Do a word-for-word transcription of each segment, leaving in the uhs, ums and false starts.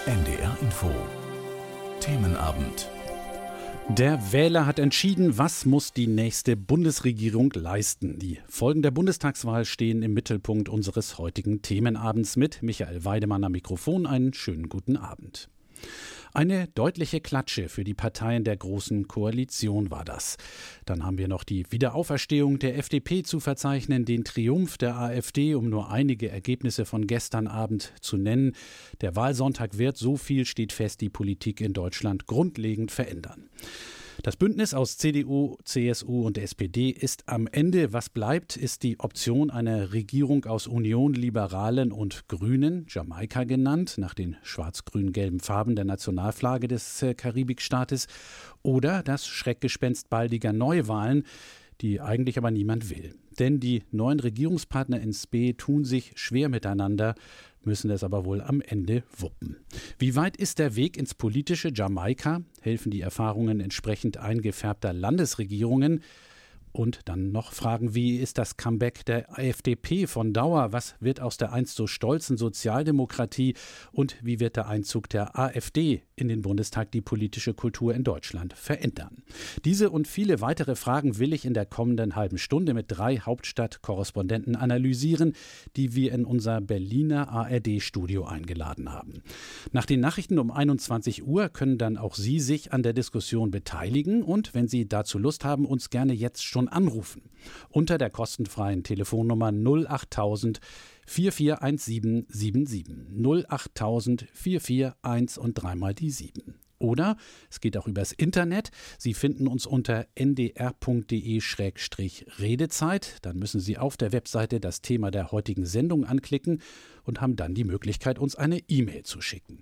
N D R Info Themenabend. Der Wähler hat entschieden, was muss die nächste Bundesregierung leisten. Die Folgen der Bundestagswahl stehen im Mittelpunkt unseres heutigen Themenabends mit Michael Weidemann am Mikrofon. Einen schönen guten Abend. Eine deutliche Klatsche für die Parteien der Großen Koalition war das. Dann haben wir noch die Wiederauferstehung der F D P zu verzeichnen, den Triumph der AfD, um nur einige Ergebnisse von gestern Abend zu nennen. Der Wahlsonntag wird, so viel steht fest, die Politik in Deutschland grundlegend verändern. Das Bündnis aus C D U, C S U und S P D ist am Ende. Was bleibt, ist die Option einer Regierung aus Union, Liberalen und Grünen, Jamaika genannt, nach den schwarz-grün-gelben Farben der Nationalflagge des Karibikstaates, oder das Schreckgespenst baldiger Neuwahlen, die eigentlich aber niemand will. Denn die neuen Regierungspartner in S P tun sich schwer miteinander, müssen es aber wohl am Ende wuppen. Wie weit ist der Weg ins politische Jamaika? Helfen die Erfahrungen entsprechend eingefärbter Landesregierungen? Und dann noch Fragen, wie ist das Comeback der F D P von Dauer? Was wird aus der einst so stolzen Sozialdemokratie? Und wie wird der Einzug der AfD in den Bundestag die politische Kultur in Deutschland verändern? Diese und viele weitere Fragen will ich in der kommenden halben Stunde mit drei Hauptstadtkorrespondenten analysieren, die wir in unser Berliner A R D-Studio eingeladen haben. Nach den Nachrichten um einundzwanzig Uhr können dann auch Sie sich an der Diskussion beteiligen und, wenn Sie dazu Lust haben, uns gerne jetzt schon anrufen. Unter der kostenfreien Telefonnummer null achttausend vier vier eins sieben sieben sieben. null achttausend vier vier eins und dreimal die sieben. Oder es geht auch übers Internet. Sie finden uns unter n d r punkt d e Schrägstrich Redezeit. Dann müssen Sie auf der Webseite das Thema der heutigen Sendung anklicken und haben dann die Möglichkeit, uns eine E-Mail zu schicken.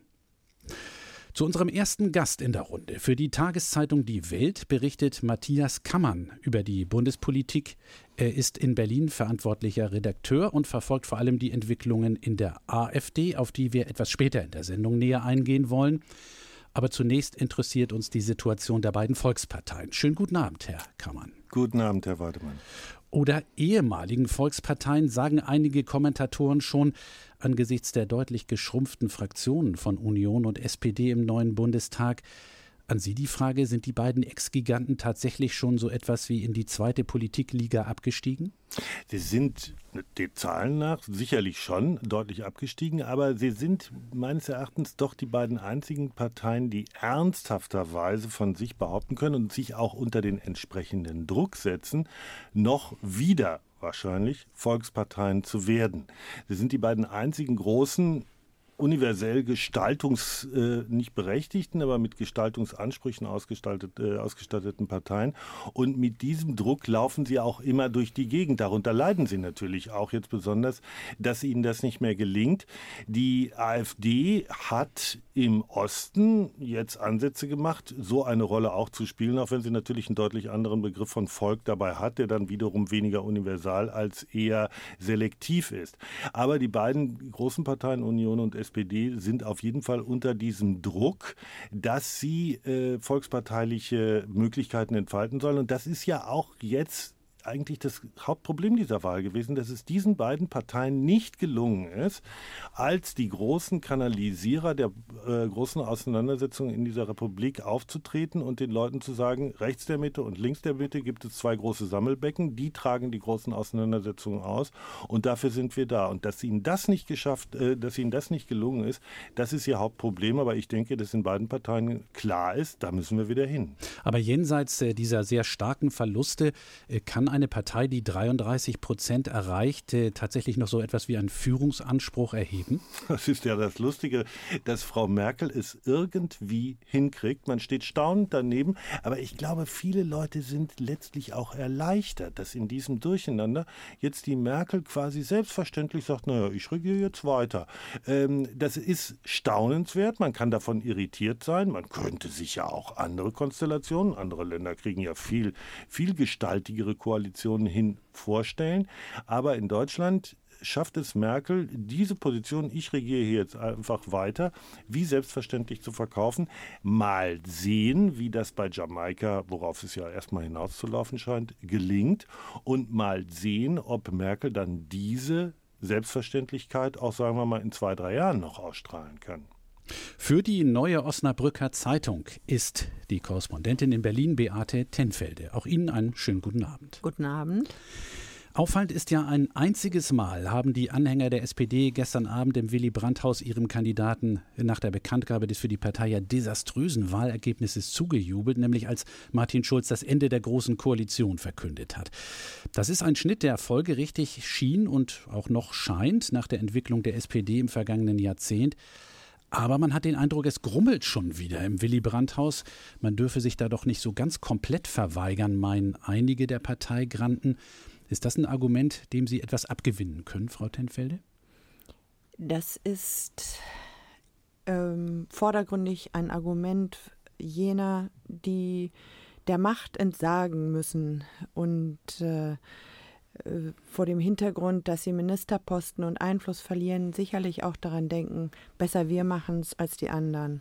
Zu unserem ersten Gast in der Runde. Für die Tageszeitung Die Welt berichtet Matthias Kammann über die Bundespolitik. Er ist in Berlin verantwortlicher Redakteur und verfolgt vor allem die Entwicklungen in der AfD, auf die wir etwas später in der Sendung näher eingehen wollen. Aber zunächst interessiert uns die Situation der beiden Volksparteien. Schönen guten Abend, Herr Kammann. Guten Abend, Herr Weidemann. Oder ehemaligen Volksparteien, sagen einige Kommentatoren schon, angesichts der deutlich geschrumpften Fraktionen von Union und S P D im neuen Bundestag. An Sie die Frage, sind die beiden Ex-Giganten tatsächlich schon so etwas wie in die zweite Politikliga abgestiegen? Sie sind den Zahlen nach sicherlich schon deutlich abgestiegen, aber sie sind meines Erachtens doch die beiden einzigen Parteien, die ernsthafterweise von sich behaupten können und sich auch unter den entsprechenden Druck setzen, noch wieder wahrscheinlich Volksparteien zu werden. Sie sind die beiden einzigen großen, universell gestaltungs, äh, nicht berechtigten, aber mit Gestaltungsansprüchen ausgestaltet, äh, ausgestatteten Parteien. Und mit diesem Druck laufen sie auch immer durch die Gegend. Darunter leiden sie natürlich auch jetzt besonders, dass ihnen das nicht mehr gelingt. Die AfD hat im Osten jetzt Ansätze gemacht, so eine Rolle auch zu spielen, auch wenn sie natürlich einen deutlich anderen Begriff von Volk dabei hat, der dann wiederum weniger universal als eher selektiv ist. Aber die beiden großen Parteien, Union und S P D, sind auf jeden Fall unter diesem Druck, dass sie äh, volksparteiliche Möglichkeiten entfalten sollen. Und das ist ja auch jetzt eigentlich das Hauptproblem dieser Wahl gewesen, dass es diesen beiden Parteien nicht gelungen ist, als die großen Kanalisierer der äh, großen Auseinandersetzungen in dieser Republik aufzutreten und den Leuten zu sagen, rechts der Mitte und links der Mitte gibt es zwei große Sammelbecken, die tragen die großen Auseinandersetzungen aus und dafür sind wir da. Und dass ihnen das nicht geschafft, äh, dass ihnen das nicht gelungen ist, das ist ihr Hauptproblem, aber ich denke, dass in beiden Parteien klar ist, da müssen wir wieder hin. Aber jenseits äh, dieser sehr starken Verluste äh, kann eine Partei, die dreiunddreißig Prozent erreicht, tatsächlich noch so etwas wie einen Führungsanspruch erheben? Das ist ja das Lustige, dass Frau Merkel es irgendwie hinkriegt. Man steht staunend daneben, aber ich glaube, viele Leute sind letztlich auch erleichtert, dass in diesem Durcheinander jetzt die Merkel quasi selbstverständlich sagt, naja, ich regiere jetzt weiter. Ähm, das ist staunenswert, man kann davon irritiert sein, man könnte sich ja auch andere Konstellationen, andere Länder kriegen ja viel, viel gestaltigere Koalitionen hin vorstellen. Aber in Deutschland schafft es Merkel, diese Position, ich regiere hier jetzt einfach weiter, wie selbstverständlich zu verkaufen. Mal sehen, wie das bei Jamaika, worauf es ja erstmal hinauszulaufen scheint, gelingt. Und mal sehen, ob Merkel dann diese Selbstverständlichkeit auch, sagen wir mal, in zwei, drei Jahren noch ausstrahlen kann. Für die Neue Osnabrücker Zeitung ist die Korrespondentin in Berlin Beate Tenfelde. Auch Ihnen einen schönen guten Abend. Guten Abend. Auffallend ist ja, ein einziges Mal haben die Anhänger der S P D gestern Abend im Willy-Brandt-Haus ihrem Kandidaten nach der Bekanntgabe des für die Partei ja desaströsen Wahlergebnisses zugejubelt, nämlich als Martin Schulz das Ende der Großen Koalition verkündet hat. Das ist ein Schnitt, der folgerichtig schien und auch noch scheint nach der Entwicklung der S P D im vergangenen Jahrzehnt. Aber man hat den Eindruck, es grummelt schon wieder im Willy-Brandt-Haus. Man dürfe sich da doch nicht so ganz komplett verweigern, meinen einige der Parteigranten. Ist das ein Argument, dem Sie etwas abgewinnen können, Frau Tenfelde? Das ist ähm, vordergründig ein Argument jener, die der Macht entsagen müssen und äh, vor dem Hintergrund, dass sie Ministerposten und Einfluss verlieren, sicherlich auch daran denken, besser wir machen es als die anderen.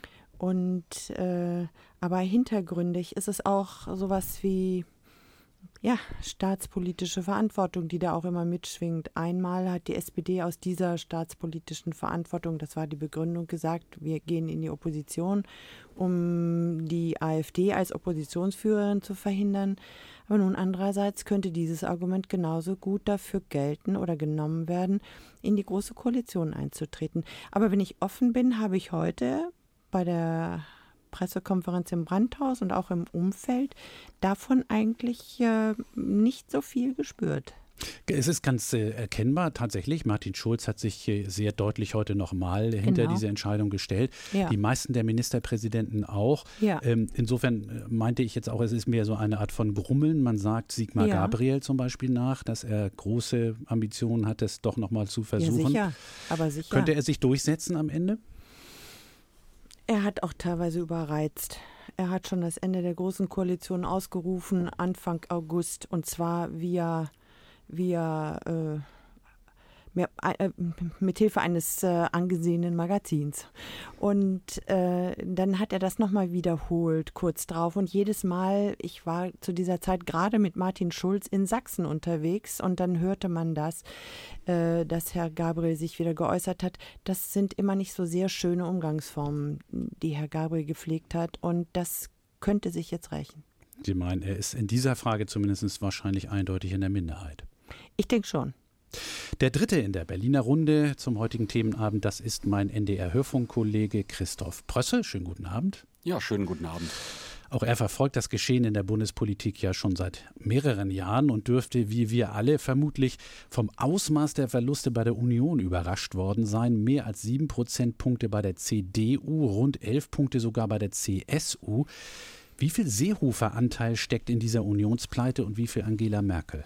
Und äh, aber hintergründig ist es auch sowas wie ja, staatspolitische Verantwortung, die da auch immer mitschwingt. Einmal hat die S P D aus dieser staatspolitischen Verantwortung, das war die Begründung, gesagt, wir gehen in die Opposition, um die AfD als Oppositionsführerin zu verhindern. Aber nun andererseits könnte dieses Argument genauso gut dafür gelten oder genommen werden, in die Große Koalition einzutreten. Aber wenn ich offen bin, habe ich heute bei der Pressekonferenz im Brandt-Haus und auch im Umfeld davon eigentlich äh, nicht so viel gespürt. Es ist ganz äh, erkennbar, tatsächlich. Martin Schulz hat sich äh, sehr deutlich heute nochmal hinter Genau. diese Entscheidung gestellt. Ja. Die meisten der Ministerpräsidenten auch. Ja. Ähm, insofern äh, meinte ich jetzt auch, es ist mehr so eine Art von Grummeln. Man sagt Sigmar Ja. Gabriel zum Beispiel nach, dass er große Ambitionen hat, es doch nochmal zu versuchen. Ja, sicher. Aber sicher. Könnte er sich durchsetzen am Ende? Er hat auch teilweise überreizt. Er hat schon das Ende der Großen Koalition ausgerufen, Anfang August, und zwar via, via äh, mehr, äh, mit Hilfe eines äh, angesehenen Magazins. Und äh, dann hat er das nochmal wiederholt, kurz drauf. Und jedes Mal, ich war zu dieser Zeit gerade mit Martin Schulz in Sachsen unterwegs und dann hörte man das, äh, dass Herr Gabriel sich wieder geäußert hat. Das sind immer nicht so sehr schöne Umgangsformen, die Herr Gabriel gepflegt hat. Und das könnte sich jetzt rächen. Sie meinen, er ist in dieser Frage zumindest wahrscheinlich eindeutig in der Minderheit. Ich denke schon. Der dritte in der Berliner Runde zum heutigen Themenabend, das ist mein N D R-Hörfunkkollege Christoph Prösse. Schönen guten Abend. Ja, schönen guten Abend. Auch er verfolgt das Geschehen in der Bundespolitik ja schon seit mehreren Jahren und dürfte, wie wir alle, vermutlich vom Ausmaß der Verluste bei der Union überrascht worden sein. Mehr als sieben Prozentpunkte bei der C D U, rund elf Punkte sogar bei der C S U. Wie viel Seehofer-Anteil steckt in dieser Unionspleite und wie viel Angela Merkel?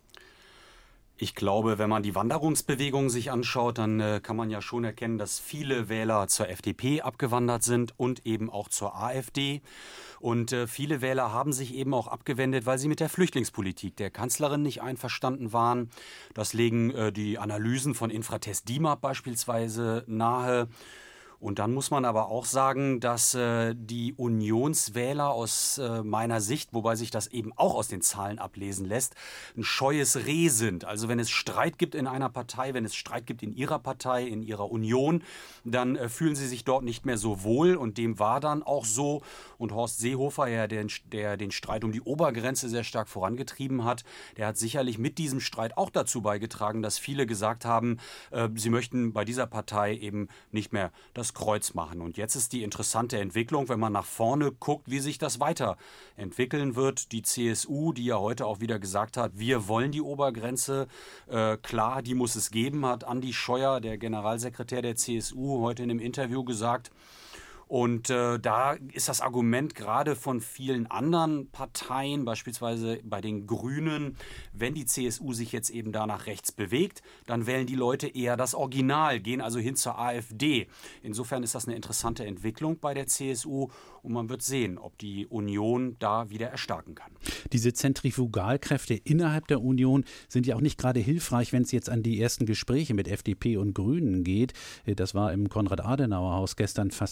Ich glaube, wenn man die Wanderungsbewegung sich anschaut, dann äh, kann man ja schon erkennen, dass viele Wähler zur F D P abgewandert sind und eben auch zur AfD. Und äh, viele Wähler haben sich eben auch abgewendet, weil sie mit der Flüchtlingspolitik der Kanzlerin nicht einverstanden waren. Das legen äh, die Analysen von Infratest DIMAP beispielsweise nahe. Und dann muss man aber auch sagen, dass äh, die Unionswähler aus äh, meiner Sicht, wobei sich das eben auch aus den Zahlen ablesen lässt, ein scheues Reh sind. Also wenn es Streit gibt in einer Partei, wenn es Streit gibt in ihrer Partei, in ihrer Union, dann äh, fühlen sie sich dort nicht mehr so wohl. Und dem war dann auch so. Und Horst Seehofer, ja, der, der den Streit um die Obergrenze sehr stark vorangetrieben hat, der hat sicherlich mit diesem Streit auch dazu beigetragen, dass viele gesagt haben, äh, sie möchten bei dieser Partei eben nicht mehr das Kreuz machen. Und jetzt ist die interessante Entwicklung, wenn man nach vorne guckt, wie sich das weiterentwickeln wird. Die C S U, die ja heute auch wieder gesagt hat, wir wollen die Obergrenze, äh, klar, die muss es geben, hat Andi Scheuer, der Generalsekretär der C S U, heute in einem Interview gesagt. Und äh, da ist das Argument gerade von vielen anderen Parteien, beispielsweise bei den Grünen, wenn die C S U sich jetzt eben da nach rechts bewegt, dann wählen die Leute eher das Original, gehen also hin zur AfD. Insofern ist das eine interessante Entwicklung bei der C S U und man wird sehen, ob die Union da wieder erstarken kann. Diese Zentrifugalkräfte innerhalb der Union sind ja auch nicht gerade hilfreich, wenn es jetzt an die ersten Gespräche mit F D P und Grünen geht. Das war im Konrad-Adenauer-Haus gestern fast mit Händen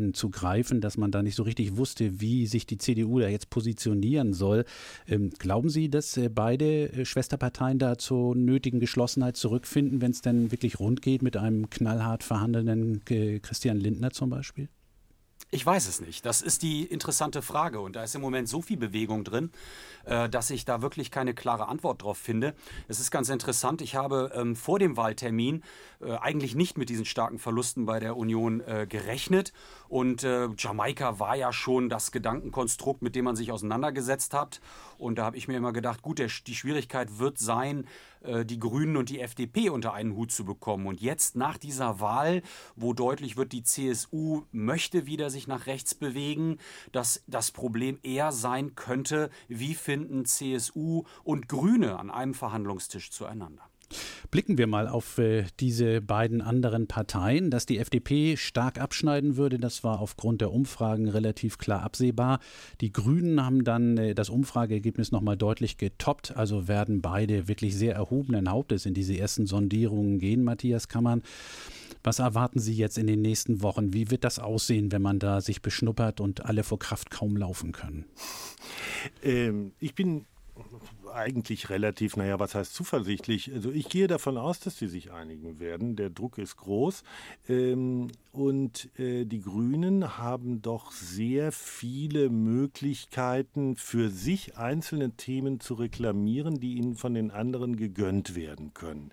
Hinten zu greifen, dass man da nicht so richtig wusste, wie sich die C D U da jetzt positionieren soll. Ähm, glauben Sie, dass äh, beide äh, Schwesterparteien da zur nötigen Geschlossenheit zurückfinden, wenn es denn wirklich rund geht mit einem knallhart verhandelnden äh, Christian Lindner zum Beispiel? Ich weiß es nicht. Das ist die interessante Frage. Und da ist im Moment so viel Bewegung drin, äh, dass ich da wirklich keine klare Antwort drauf finde. Es ist ganz interessant. Ich habe ähm, vor dem Wahltermin äh, eigentlich nicht mit diesen starken Verlusten bei der Union äh, gerechnet. Und äh, Jamaika war ja schon das Gedankenkonstrukt, mit dem man sich auseinandergesetzt hat. Und da habe ich mir immer gedacht, gut, der, die Schwierigkeit wird sein, äh, die Grünen und die F D P unter einen Hut zu bekommen. Und jetzt nach dieser Wahl, wo deutlich wird, die C S U möchte wieder sich nach rechts bewegen, dass das Problem eher sein könnte, wie finden C S U und Grüne an einem Verhandlungstisch zueinander. Blicken wir mal auf äh, diese beiden anderen Parteien. Dass die F D P stark abschneiden würde, das war aufgrund der Umfragen relativ klar absehbar. Die Grünen haben dann äh, das Umfrageergebnis nochmal deutlich getoppt, also werden beide wirklich sehr erhobenen Hauptes in diese ersten Sondierungen gehen. Matthias Kammann, was erwarten Sie jetzt in den nächsten Wochen? Wie wird das aussehen, wenn man da sich beschnuppert und alle vor Kraft kaum laufen können? Ähm, ich bin eigentlich relativ, naja, was heißt zuversichtlich? Also ich gehe davon aus, dass sie sich einigen werden. Der Druck ist groß. Ähm, und äh, die Grünen haben doch sehr viele Möglichkeiten, für sich einzelne Themen zu reklamieren, die ihnen von den anderen gegönnt werden können.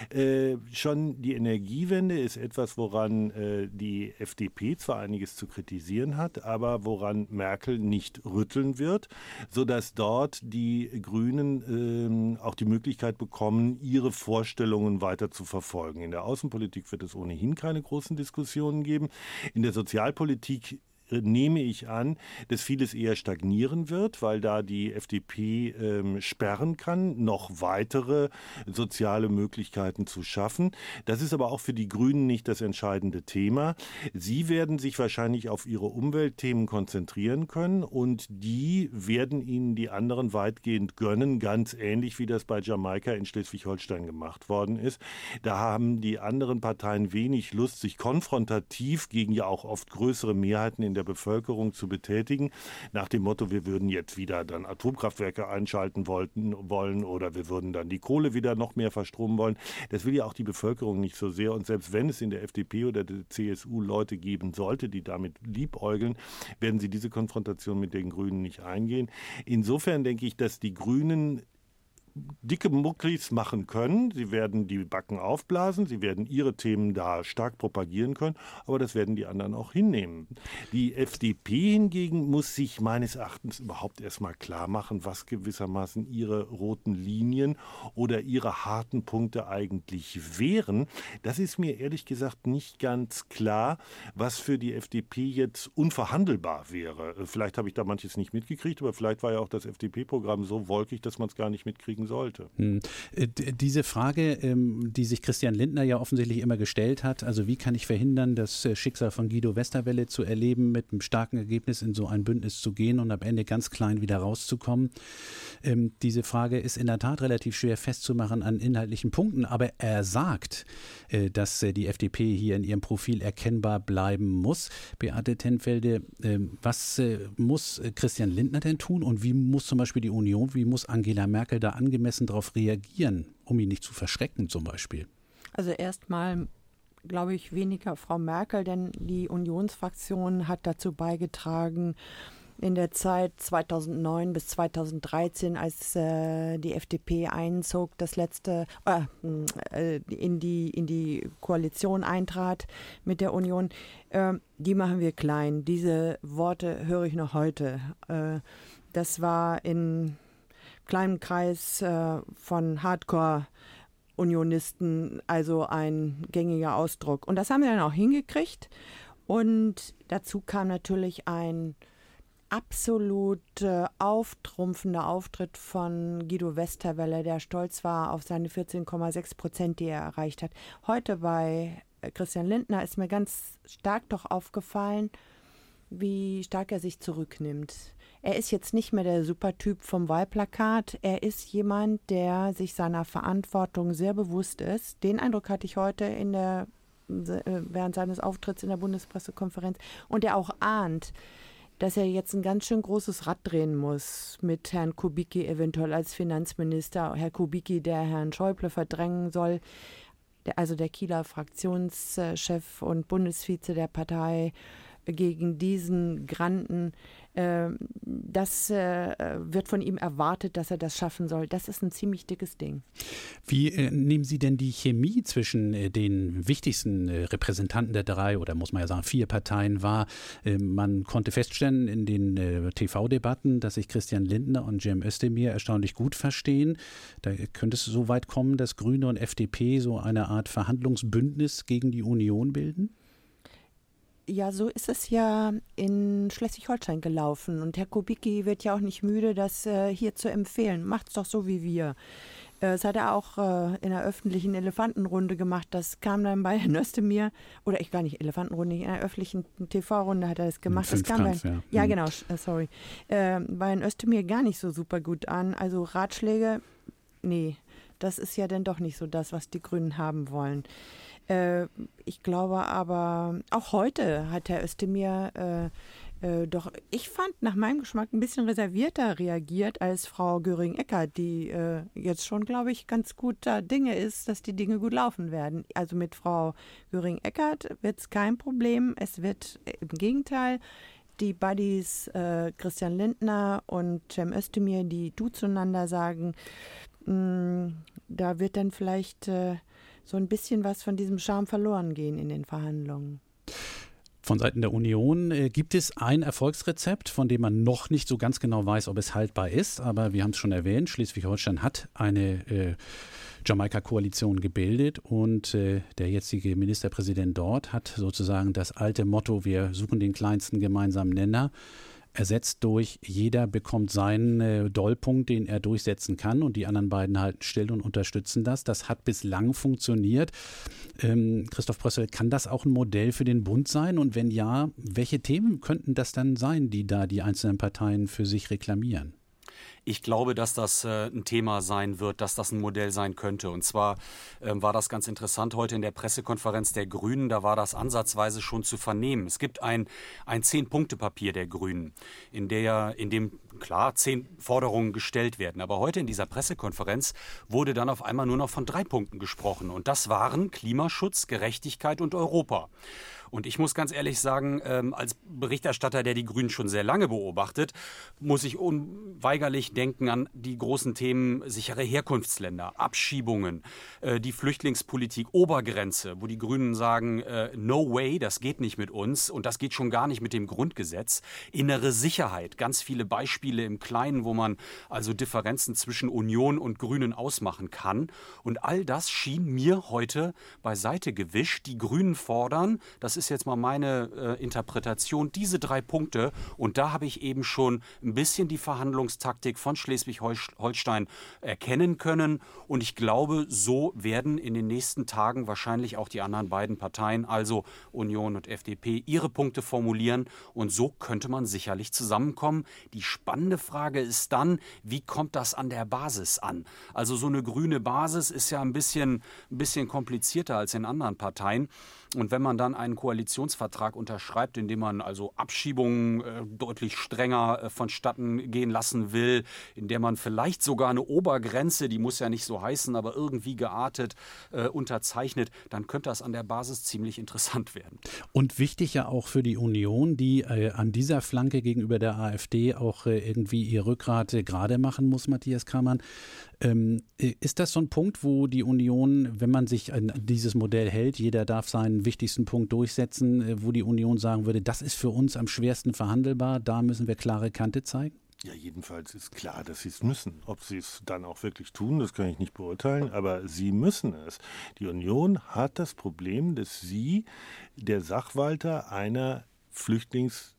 Äh, schon die Energiewende ist etwas, woran äh, die F D P zwar einiges zu kritisieren hat, aber woran Merkel nicht rütteln wird, sodass dort die Grünen äh, auch die Möglichkeit bekommen, ihre Vorstellungen weiter zu verfolgen. In der Außenpolitik wird es ohnehin keine großen Diskussionen geben. In der Sozialpolitik nehme ich an, dass vieles eher stagnieren wird, weil da die F D P ähm, sperren kann, noch weitere soziale Möglichkeiten zu schaffen. Das ist aber auch für die Grünen nicht das entscheidende Thema. Sie werden sich wahrscheinlich auf ihre Umweltthemen konzentrieren können und die werden ihnen die anderen weitgehend gönnen, ganz ähnlich wie das bei Jamaika in Schleswig-Holstein gemacht worden ist. Da haben die anderen Parteien wenig Lust, sich konfrontativ gegen ja auch oft größere Mehrheiten in der Bevölkerung zu betätigen, nach dem Motto, wir würden jetzt wieder dann Atomkraftwerke einschalten wollten, wollen oder wir würden dann die Kohle wieder noch mehr verstromen wollen. Das will ja auch die Bevölkerung nicht so sehr. Und selbst wenn es in der F D P oder der C S U Leute geben sollte, die damit liebäugeln, werden sie diese Konfrontation mit den Grünen nicht eingehen. Insofern denke ich, dass die Grünen dicke Mucklis machen können. Sie werden die Backen aufblasen, sie werden ihre Themen da stark propagieren können, aber das werden die anderen auch hinnehmen. Die F D P hingegen muss sich meines Erachtens überhaupt erstmal klar machen, was gewissermaßen ihre roten Linien oder ihre harten Punkte eigentlich wären. Das ist mir ehrlich gesagt nicht ganz klar, was für die F D P jetzt unverhandelbar wäre. Vielleicht habe ich da manches nicht mitgekriegt, aber vielleicht war ja auch das F D P-Programm so wolkig, dass man es gar nicht mitkriegen sollte. Hm. Diese Frage, die sich Christian Lindner ja offensichtlich immer gestellt hat, also wie kann ich verhindern, das Schicksal von Guido Westerwelle zu erleben, mit einem starken Ergebnis in so ein Bündnis zu gehen und am Ende ganz klein wieder rauszukommen. Diese Frage ist in der Tat relativ schwer festzumachen an inhaltlichen Punkten, aber er sagt, dass die F D P hier in ihrem Profil erkennbar bleiben muss. Beate Tenfelde, was muss Christian Lindner denn tun und wie muss zum Beispiel die Union, wie muss Angela Merkel da angemessen darauf reagieren, um ihn nicht zu verschrecken zum Beispiel? Also erstmal glaube ich weniger Frau Merkel, denn die Unionsfraktion hat dazu beigetragen, in der Zeit zweitausendneun bis zweitausenddreizehn, als äh, die F D P einzog, das letzte äh, in die in die Koalition eintrat mit der Union, äh, die machen wir klein. Diese Worte höre ich noch heute. Äh, das war in kleinem Kreis äh, von Hardcore-Unionisten, also ein gängiger Ausdruck. Und das haben wir dann auch hingekriegt. Und dazu kam natürlich ein absolut äh, auftrumpfender Auftritt von Guido Westerwelle, der stolz war auf seine vierzehn Komma sechs Prozent, die er erreicht hat. Heute bei Christian Lindner ist mir ganz stark doch aufgefallen, wie stark er sich zurücknimmt. Er ist jetzt nicht mehr der Supertyp vom Wahlplakat. Er ist jemand, der sich seiner Verantwortung sehr bewusst ist. Den Eindruck hatte ich heute in der während seines Auftritts in der Bundespressekonferenz und der auch ahnt, dass er jetzt ein ganz schön großes Rad drehen muss mit Herrn Kubicki eventuell als Finanzminister. Herr Kubicki, der Herrn Schäuble verdrängen soll, der, also der Kieler Fraktionschef und Bundesvize der Partei, gegen diesen Granden. Äh, das äh, wird von ihm erwartet, dass er das schaffen soll. Das ist ein ziemlich dickes Ding. Wie äh, nehmen Sie denn die Chemie zwischen äh, den wichtigsten äh, Repräsentanten der drei oder muss man ja sagen vier Parteien wahr? Äh, man konnte feststellen in den äh, T V-Debatten, dass sich Christian Lindner und Cem Özdemir erstaunlich gut verstehen. Da könnte es so weit kommen, dass Grüne und F D P so eine Art Verhandlungsbündnis gegen die Union bilden? Ja, so ist es ja in Schleswig-Holstein gelaufen. Und Herr Kubicki wird ja auch nicht müde, das äh, hier zu empfehlen. Macht's doch so wie wir. Äh, das hat er auch äh, in der öffentlichen Elefantenrunde gemacht. Das kam dann bei Herrn Özdemir, oder ich gar nicht Elefantenrunde, in der öffentlichen T V-Runde hat er das gemacht. Das kam bei, ja, ja genau, sorry. Äh, bei Herrn Özdemir gar nicht so super gut an. Also Ratschläge, nee, das ist ja dann doch nicht so das, was die Grünen haben wollen. Ich glaube aber, auch heute hat Herr Özdemir äh, äh, doch, ich fand nach meinem Geschmack ein bisschen reservierter reagiert als Frau Göring-Eckardt, die äh, jetzt schon, glaube ich, ganz guter Dinge ist, dass die Dinge gut laufen werden. Also mit Frau Göring-Eckardt wird es kein Problem. Es wird im Gegenteil die Buddies äh, Christian Lindner und Cem Özdemir, die du zueinander sagen, mh, da wird dann vielleicht äh, so ein bisschen was von diesem Charme verloren gehen in den Verhandlungen. Von Seiten der Union äh, gibt es ein Erfolgsrezept, von dem man noch nicht so ganz genau weiß, ob es haltbar ist. Aber wir haben es schon erwähnt, Schleswig-Holstein hat eine äh, Jamaika-Koalition gebildet und äh, der jetzige Ministerpräsident dort hat sozusagen das alte Motto, wir suchen den kleinsten gemeinsamen Nenner, ersetzt durch jeder bekommt seinen äh, Dollpunkt, den er durchsetzen kann und die anderen beiden halten still und unterstützen das. Das hat bislang funktioniert. Ähm, Christoph Prössel, kann das auch ein Modell für den Bund sein? Und wenn ja, welche Themen könnten das dann sein, die da die einzelnen Parteien für sich reklamieren? Ich glaube, dass das äh, ein Thema sein wird, dass das ein Modell sein könnte. Und zwar äh, war das ganz interessant heute in der Pressekonferenz der Grünen. Da war das ansatzweise schon zu vernehmen. Es gibt ein, ein Zehn-Punkte-Papier der Grünen, in, der, in dem klar zehn Forderungen gestellt werden. Aber heute in dieser Pressekonferenz wurde dann auf einmal nur noch von drei Punkten gesprochen. Und das waren Klimaschutz, Gerechtigkeit und Europa. Und ich muss ganz ehrlich sagen, ähm, als Berichterstatter, der die Grünen schon sehr lange beobachtet, muss ich unweigerlich denken an die großen Themen sichere Herkunftsländer, Abschiebungen, äh, die Flüchtlingspolitik, Obergrenze, wo die Grünen sagen, äh, no way, das geht nicht mit uns und das geht schon gar nicht mit dem Grundgesetz. Innere Sicherheit, ganz viele Beispiele im Kleinen, wo man also Differenzen zwischen Union und Grünen ausmachen kann. Und all das schien mir heute beiseite gewischt. Die Grünen fordern, das ist jetzt mal meine äh, Interpretation, diese drei Punkte. Und da habe ich eben schon ein bisschen die Verhandlungstaktik von Schleswig-Holstein erkennen können. Und ich glaube, so werden in den nächsten Tagen wahrscheinlich auch die anderen beiden Parteien, also Union und F D P, ihre Punkte formulieren. Und so könnte man sicherlich zusammenkommen. Die spannende Frage ist dann, wie kommt das an der Basis an? Also so eine grüne Basis ist ja ein bisschen, ein bisschen komplizierter als in anderen Parteien. Und wenn man dann einen Koalitionsvertrag unterschreibt, in dem man also Abschiebungen äh, deutlich strenger äh, vonstatten gehen lassen will, in der man vielleicht sogar eine Obergrenze, die muss ja nicht so heißen, aber irgendwie geartet äh, unterzeichnet, dann könnte das an der Basis ziemlich interessant werden. Und wichtig ja auch für die Union, die äh, an dieser Flanke gegenüber der AfD auch äh, irgendwie ihr Rückgrat äh, gerade machen muss, Matthias Kamann. Ähm, ist das so ein Punkt, wo die Union, wenn man sich an dieses Modell hält, jeder darf seinen wichtigsten Punkt durchsetzen, wo die Union sagen würde, das ist für uns am schwersten verhandelbar, da müssen wir klare Kante zeigen? Ja, jedenfalls ist klar, dass sie es müssen. Ob sie es dann auch wirklich tun, das kann ich nicht beurteilen, aber sie müssen es. Die Union hat das Problem, dass sie der Sachwalter einer Flüchtlings-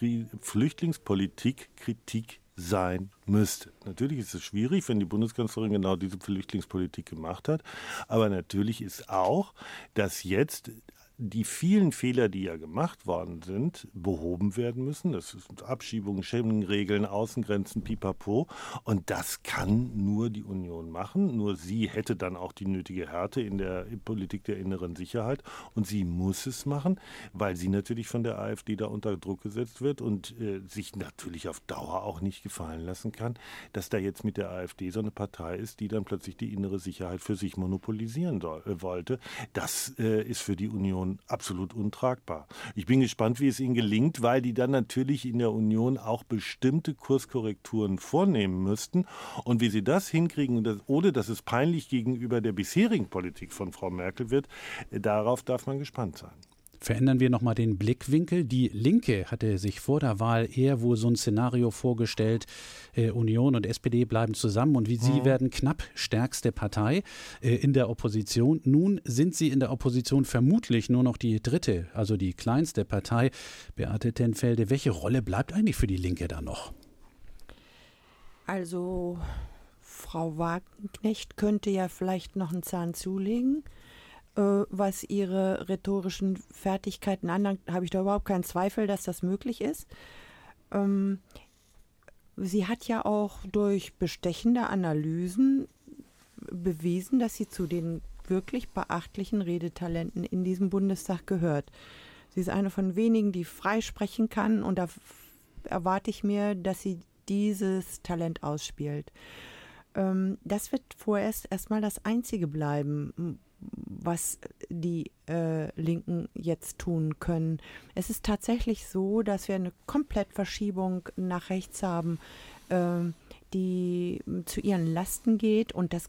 Flüchtlingspolitik-Kritik sein müsste. Natürlich ist es schwierig, wenn die Bundeskanzlerin genau diese Flüchtlingspolitik gemacht hat, aber natürlich ist auch, dass jetzt die vielen Fehler, die ja gemacht worden sind, behoben werden müssen. Das sind Abschiebungen, Schengen-Regeln, Außengrenzen, pipapo. Und das kann nur die Union machen. Nur sie hätte dann auch die nötige Härte in der Politik der inneren Sicherheit. Und sie muss es machen, weil sie natürlich von der AfD da unter Druck gesetzt wird und äh, sich natürlich auf Dauer auch nicht gefallen lassen kann, dass da jetzt mit der AfD so eine Partei ist, die dann plötzlich die innere Sicherheit für sich monopolisieren soll, äh, wollte. Das äh, ist für die Union absolut untragbar. Ich bin gespannt, wie es ihnen gelingt, weil die dann natürlich in der Union auch bestimmte Kurskorrekturen vornehmen müssten. Und wie sie das hinkriegen, ohne dass es peinlich gegenüber der bisherigen Politik von Frau Merkel wird, darauf darf man gespannt sein. Verändern wir nochmal den Blickwinkel. Die Linke hatte sich vor der Wahl eher wohl so ein Szenario vorgestellt, äh, Union und S P D bleiben zusammen und wie sie mhm. werden knapp stärkste Partei äh, in der Opposition. Nun sind sie in der Opposition vermutlich nur noch die dritte, also die kleinste Partei. Beate Tenfelde, welche Rolle bleibt eigentlich für die Linke da noch? Also Frau Wagenknecht könnte ja vielleicht noch einen Zahn zulegen. Was ihre rhetorischen Fertigkeiten anlangt, habe ich da überhaupt keinen Zweifel, dass das möglich ist. Ähm, sie hat ja auch durch bestechende Analysen bewiesen, dass sie zu den wirklich beachtlichen Redetalenten in diesem Bundestag gehört. Sie ist eine von wenigen, die frei sprechen kann, und da erwarte ich mir, dass sie dieses Talent ausspielt. Ähm, das wird vorerst erstmal das Einzige bleiben, was die äh, Linken jetzt tun können. Es ist tatsächlich so, dass wir eine Komplettverschiebung nach rechts haben, äh, die zu ihren Lasten geht, und das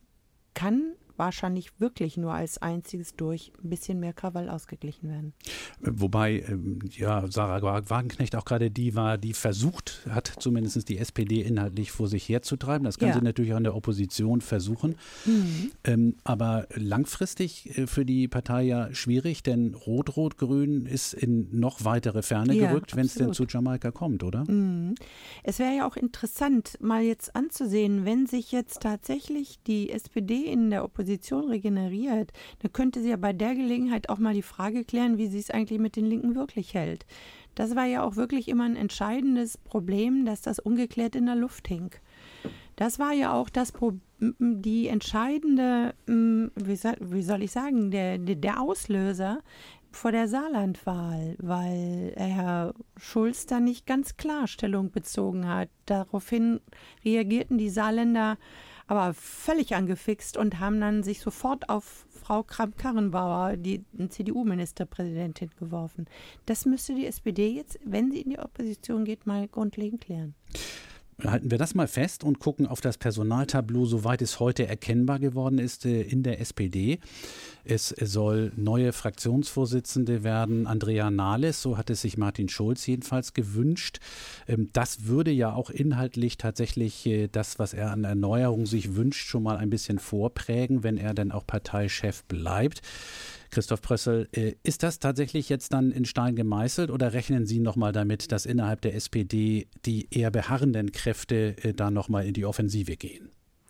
kann wahrscheinlich wirklich nur als einziges durch ein bisschen mehr Krawall ausgeglichen werden. Wobei, ja, Sarah Wagenknecht auch gerade die war, die versucht hat, zumindest die S P D inhaltlich vor sich herzutreiben. Das kann ja. sie natürlich auch in der Opposition versuchen. Mhm. Ähm, aber langfristig für die Partei ja schwierig, denn Rot-Rot-Grün ist in noch weitere Ferne ja, gerückt, wenn es denn zu Jamaika kommt, oder? Mhm. Es wäre ja auch interessant, mal jetzt anzusehen, wenn sich jetzt tatsächlich die S P D in der Opposition regeneriert, dann könnte sie ja bei der Gelegenheit auch mal die Frage klären, wie sie es eigentlich mit den Linken wirklich hält. Das war ja auch wirklich immer ein entscheidendes Problem, dass das ungeklärt in der Luft hing. Das war ja auch das die entscheidende, wie soll, wie soll ich sagen, der, der Auslöser vor der Saarlandwahl, weil Herr Schulz da nicht ganz klar Stellung bezogen hat. Daraufhin reagierten die Saarländer aber völlig angefixt und haben dann sich sofort auf Frau Kramp-Karrenbauer, die C D U-Ministerpräsidentin, geworfen. Das müsste die S P D jetzt, wenn sie in die Opposition geht, mal grundlegend klären. Halten wir das mal fest und gucken auf das Personaltableau, soweit es heute erkennbar geworden ist in der S P D. Es soll neue Fraktionsvorsitzende werden, Andrea Nahles, so hat es sich Martin Schulz jedenfalls gewünscht. Das würde ja auch inhaltlich tatsächlich das, was er an Erneuerung sich wünscht, schon mal ein bisschen vorprägen, wenn er dann auch Parteichef bleibt. Christoph Prössel, ist das tatsächlich jetzt dann in Stein gemeißelt oder rechnen Sie nochmal damit, dass innerhalb der S P D die eher beharrenden Kräfte da nochmal in die Offensive gehen?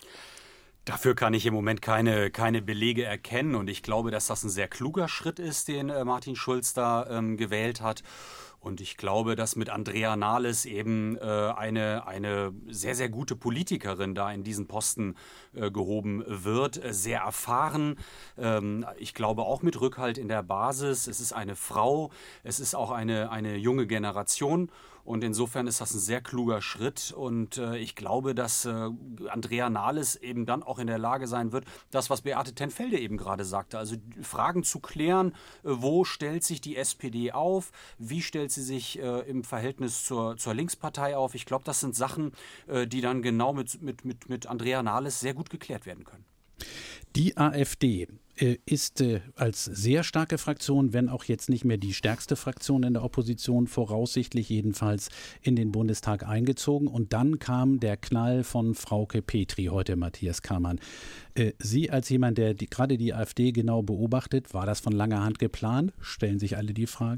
Dafür kann ich im Moment keine, keine Belege erkennen, und ich glaube, dass das ein sehr kluger Schritt ist, den äh, Martin Schulz da ähm, gewählt hat. Und ich glaube, dass mit Andrea Nahles eben äh, eine, eine sehr, sehr gute Politikerin da in diesen Posten äh, gehoben wird. Sehr erfahren. Ähm, ich glaube auch mit Rückhalt in der Basis. Es ist eine Frau. Es ist auch eine, eine junge Generation. Und insofern ist das ein sehr kluger Schritt. Und äh, ich glaube, dass äh, Andrea Nahles eben dann auch in der Lage sein wird, das, was Beate Tenfelde eben gerade sagte, also Fragen zu klären, äh, wo stellt sich die S P D auf, wie stellt sie sich äh, im Verhältnis zur, zur Linkspartei auf. Ich glaube, das sind Sachen, äh, die dann genau mit, mit, mit, mit Andrea Nahles sehr gut geklärt werden können. Die AfD äh, ist äh, als sehr starke Fraktion, wenn auch jetzt nicht mehr die stärkste Fraktion in der Opposition, voraussichtlich jedenfalls in den Bundestag eingezogen. Und dann kam der Knall von Frauke Petry, heute Matthias Kammann. Äh, Sie als jemand, der die, gerade die AfD genau beobachtet, war das von langer Hand geplant? Stellen sich alle die Frage?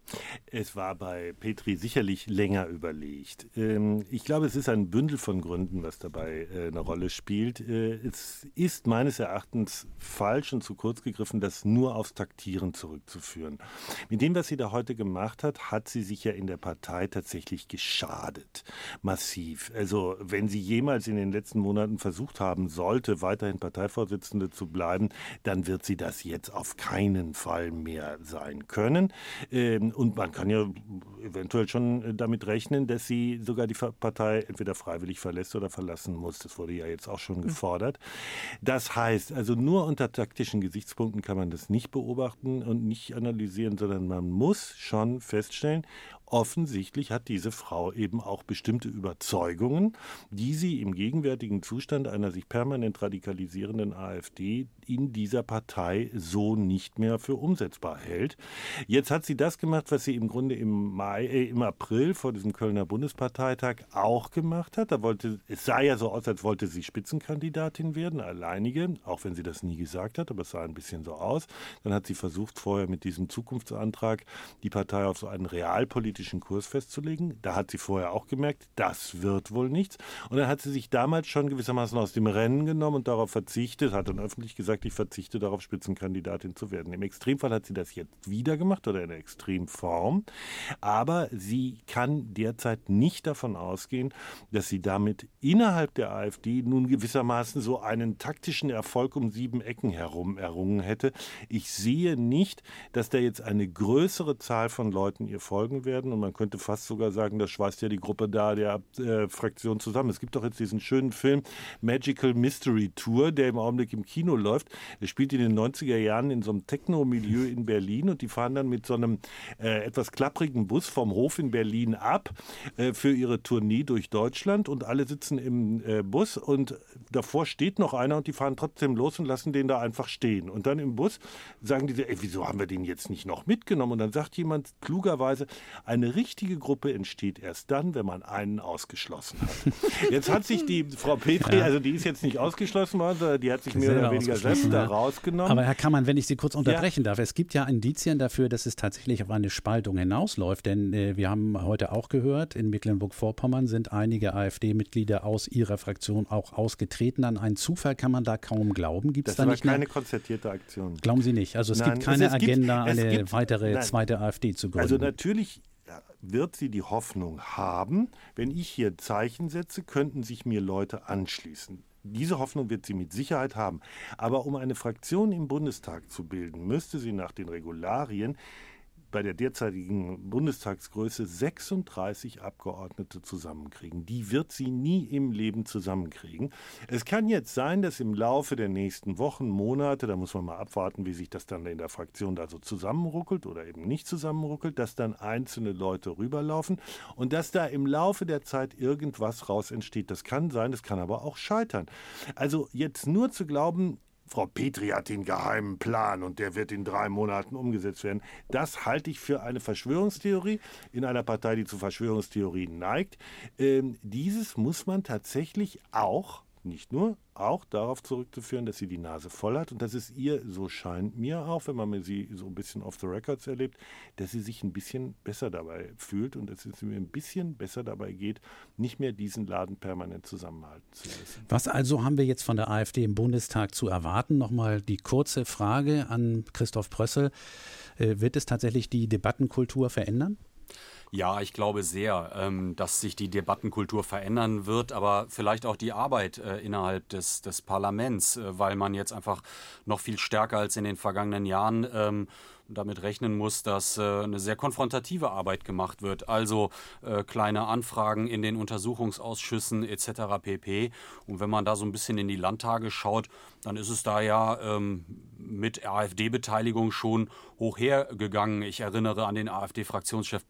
Es war bei Petri sicherlich länger überlegt. Ähm, ich glaube, es ist ein Bündel von Gründen, was dabei äh, eine Rolle spielt. Äh, es ist meines Erachtens falsch und zu kurz gegriffen, das nur aufs Taktieren zurückzuführen. Mit dem, was sie da heute gemacht hat, hat sie sich ja in der Partei tatsächlich geschadet. Massiv. Also wenn sie jemals in den letzten Monaten versucht haben sollte, weiterhin Parteivorsitzende zu bleiben, dann wird sie das jetzt auf keinen Fall mehr sein können. Ähm, Und man kann ja eventuell schon damit rechnen, dass sie sogar die Partei entweder freiwillig verlässt oder verlassen muss. Das wurde ja jetzt auch schon gefordert. Das heißt, also nur unter taktischen Gesichtspunkten kann man das nicht beobachten und nicht analysieren, sondern man muss schon feststellen, offensichtlich hat diese Frau eben auch bestimmte Überzeugungen, die sie im gegenwärtigen Zustand einer sich permanent radikalisierenden AfD in dieser Partei so nicht mehr für umsetzbar hält. Jetzt hat sie das gemacht, was sie im Grunde im Mai, äh, im April vor diesem Kölner Bundesparteitag auch gemacht hat. Da wollte, es sah ja so aus, als wollte sie Spitzenkandidatin werden, alleinige, auch wenn sie das nie gesagt hat, aber es sah ein bisschen so aus. Dann hat sie versucht, vorher mit diesem Zukunftsantrag die Partei auf so einen realpolitischen Kurs festzulegen. Da hat sie vorher auch gemerkt, das wird wohl nichts. Und dann hat sie sich damals schon gewissermaßen aus dem Rennen genommen und darauf verzichtet, hat dann öffentlich gesagt, ich verzichte darauf, Spitzenkandidatin zu werden. Im Extremfall hat sie das jetzt wieder gemacht oder in der Extremform. Aber sie kann derzeit nicht davon ausgehen, dass sie damit innerhalb der AfD nun gewissermaßen so einen taktischen Erfolg um sieben Ecken herum errungen hätte. Ich sehe nicht, dass da jetzt eine größere Zahl von Leuten ihr folgen werden. Und man könnte fast sogar sagen, das schweißt ja die Gruppe da der äh, Fraktion zusammen. Es gibt doch jetzt diesen schönen Film Magical Mystery Tour, der im Augenblick im Kino läuft. Der spielt in den neunziger Jahren in so einem Techno-Milieu in Berlin und die fahren dann mit so einem äh, etwas klapprigen Bus vom Hof in Berlin ab äh, für ihre Tournee durch Deutschland und alle sitzen im äh, Bus und davor steht noch einer und die fahren trotzdem los und lassen den da einfach stehen. Und dann im Bus sagen die, ey, wieso haben wir den jetzt nicht noch mitgenommen? Und dann sagt jemand klugerweise, eine richtige Gruppe entsteht erst dann, wenn man einen ausgeschlossen hat. Jetzt hat sich die Frau Petri, ja. also die ist jetzt nicht ausgeschlossen worden, sondern die hat sich mehr oder weniger selbst da rausgenommen. Aber Herr Kammann, wenn ich Sie kurz unterbrechen ja. darf, es gibt ja Indizien dafür, dass es tatsächlich auf eine Spaltung hinausläuft, denn äh, wir haben heute auch gehört, in Mecklenburg-Vorpommern sind einige AfD-Mitglieder aus ihrer Fraktion auch ausgetreten. An einen Zufall kann man da kaum glauben. Gibt's das da war nicht keine mehr? konzertierte Aktion. Glauben Sie nicht? Also es Nein, gibt keine es, es Agenda, gibt, eine gibt, weitere nein. zweite AfD zu gründen. Also natürlich wird sie die Hoffnung haben, wenn ich hier Zeichen setze, könnten sich mir Leute anschließen. Diese Hoffnung wird sie mit Sicherheit haben. Aber um eine Fraktion im Bundestag zu bilden, müsste sie nach den Regularien bei der derzeitigen Bundestagsgröße sechsunddreißig Abgeordnete zusammenkriegen. Die wird sie nie im Leben zusammenkriegen. Es kann jetzt sein, dass im Laufe der nächsten Wochen, Monate, da muss man mal abwarten, wie sich das dann in der Fraktion da so zusammenruckelt oder eben nicht zusammenruckelt, dass dann einzelne Leute rüberlaufen und dass da im Laufe der Zeit irgendwas raus entsteht. Das kann sein, das kann aber auch scheitern. Also jetzt nur zu glauben, Frau Petri hat den geheimen Plan und der wird in drei Monaten umgesetzt werden. Das halte ich für eine Verschwörungstheorie in einer Partei, die zu Verschwörungstheorien neigt. Ähm, dieses muss man tatsächlich auch, nicht nur, auch darauf zurückzuführen, dass sie die Nase voll hat und dass es ihr, so scheint mir auch, wenn man sie so ein bisschen off the records erlebt, dass sie sich ein bisschen besser dabei fühlt und dass es mir ein bisschen besser dabei geht, nicht mehr diesen Laden permanent zusammenhalten zu lassen. Was also haben wir jetzt von der AfD im Bundestag zu erwarten? Nochmal die kurze Frage an Christoph Prössel. Äh, wird es tatsächlich die Debattenkultur verändern? Ja, ich glaube sehr, ähm, dass sich die Debattenkultur verändern wird, aber vielleicht auch die Arbeit äh, innerhalb des, des Parlaments, äh, weil man jetzt einfach noch viel stärker als in den vergangenen Jahren ähm, damit rechnen muss, dass äh, eine sehr konfrontative Arbeit gemacht wird. Also äh, kleine Anfragen in den Untersuchungsausschüssen et cetera pp. Und wenn man da so ein bisschen in die Landtage schaut, dann ist es da ja ähm, mit AfD-Beteiligung schon hoch hergegangen. Ich erinnere an den AfD-Fraktionschef Poggenburg,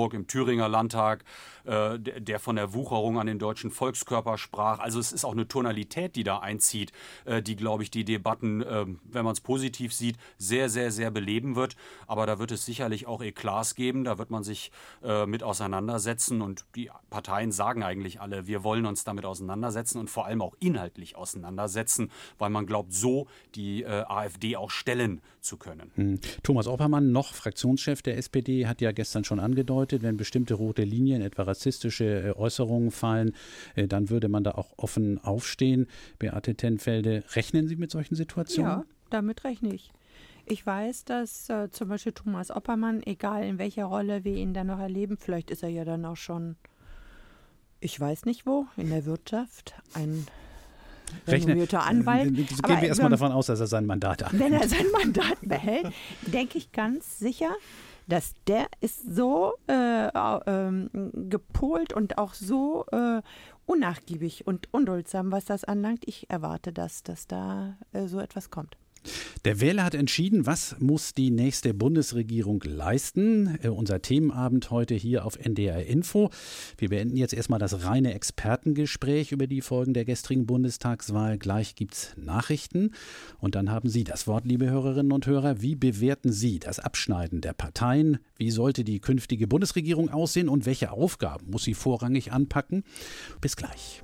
Hamburg im Thüringer Landtag, äh, der, der von der Wucherung an den deutschen Volkskörper sprach. Also es ist auch eine Tonalität, die da einzieht, äh, die, glaube ich, die Debatten, äh, wenn man es positiv sieht, sehr, sehr, sehr beleben wird. Aber da wird es sicherlich auch Eklats geben, da wird man sich äh, mit auseinandersetzen und die Parteien sagen eigentlich alle, wir wollen uns damit auseinandersetzen und vor allem auch inhaltlich auseinandersetzen, weil man glaubt, so die äh, AfD auch stellen zu können. Hm. Thomas Oppermann, noch Fraktionschef der S P D, hat ja gestern schon angedeutet, wenn bestimmte rote Linien, etwa rassistische äh, Äußerungen fallen, äh, dann würde man da auch offen aufstehen. Beate Tenfelde, rechnen Sie mit solchen Situationen? Ja, damit rechne ich. Ich weiß, dass äh, zum Beispiel Thomas Oppermann, egal in welcher Rolle wir ihn dann noch erleben, vielleicht ist er ja dann auch schon, ich weiß nicht wo, in der Wirtschaft, ein renommierter Anwalt. Gehen Aber wir erstmal davon aus, dass er sein Mandat hat. Wenn er sein Mandat behält, denke ich ganz sicher, dass der ist so äh, äh, gepolt und auch so äh, unnachgiebig und unduldsam, was das anlangt. Ich erwarte, dass, dass da äh, so etwas kommt. Der Wähler hat entschieden, was muss die nächste Bundesregierung leisten. Äh, unser Themenabend heute hier auf N D R Info. Wir beenden jetzt erstmal das reine Expertengespräch über die Folgen der gestrigen Bundestagswahl. Gleich gibt es Nachrichten. Und dann haben Sie das Wort, liebe Hörerinnen und Hörer. Wie bewerten Sie das Abschneiden der Parteien? Wie sollte die künftige Bundesregierung aussehen und welche Aufgaben muss sie vorrangig anpacken? Bis gleich.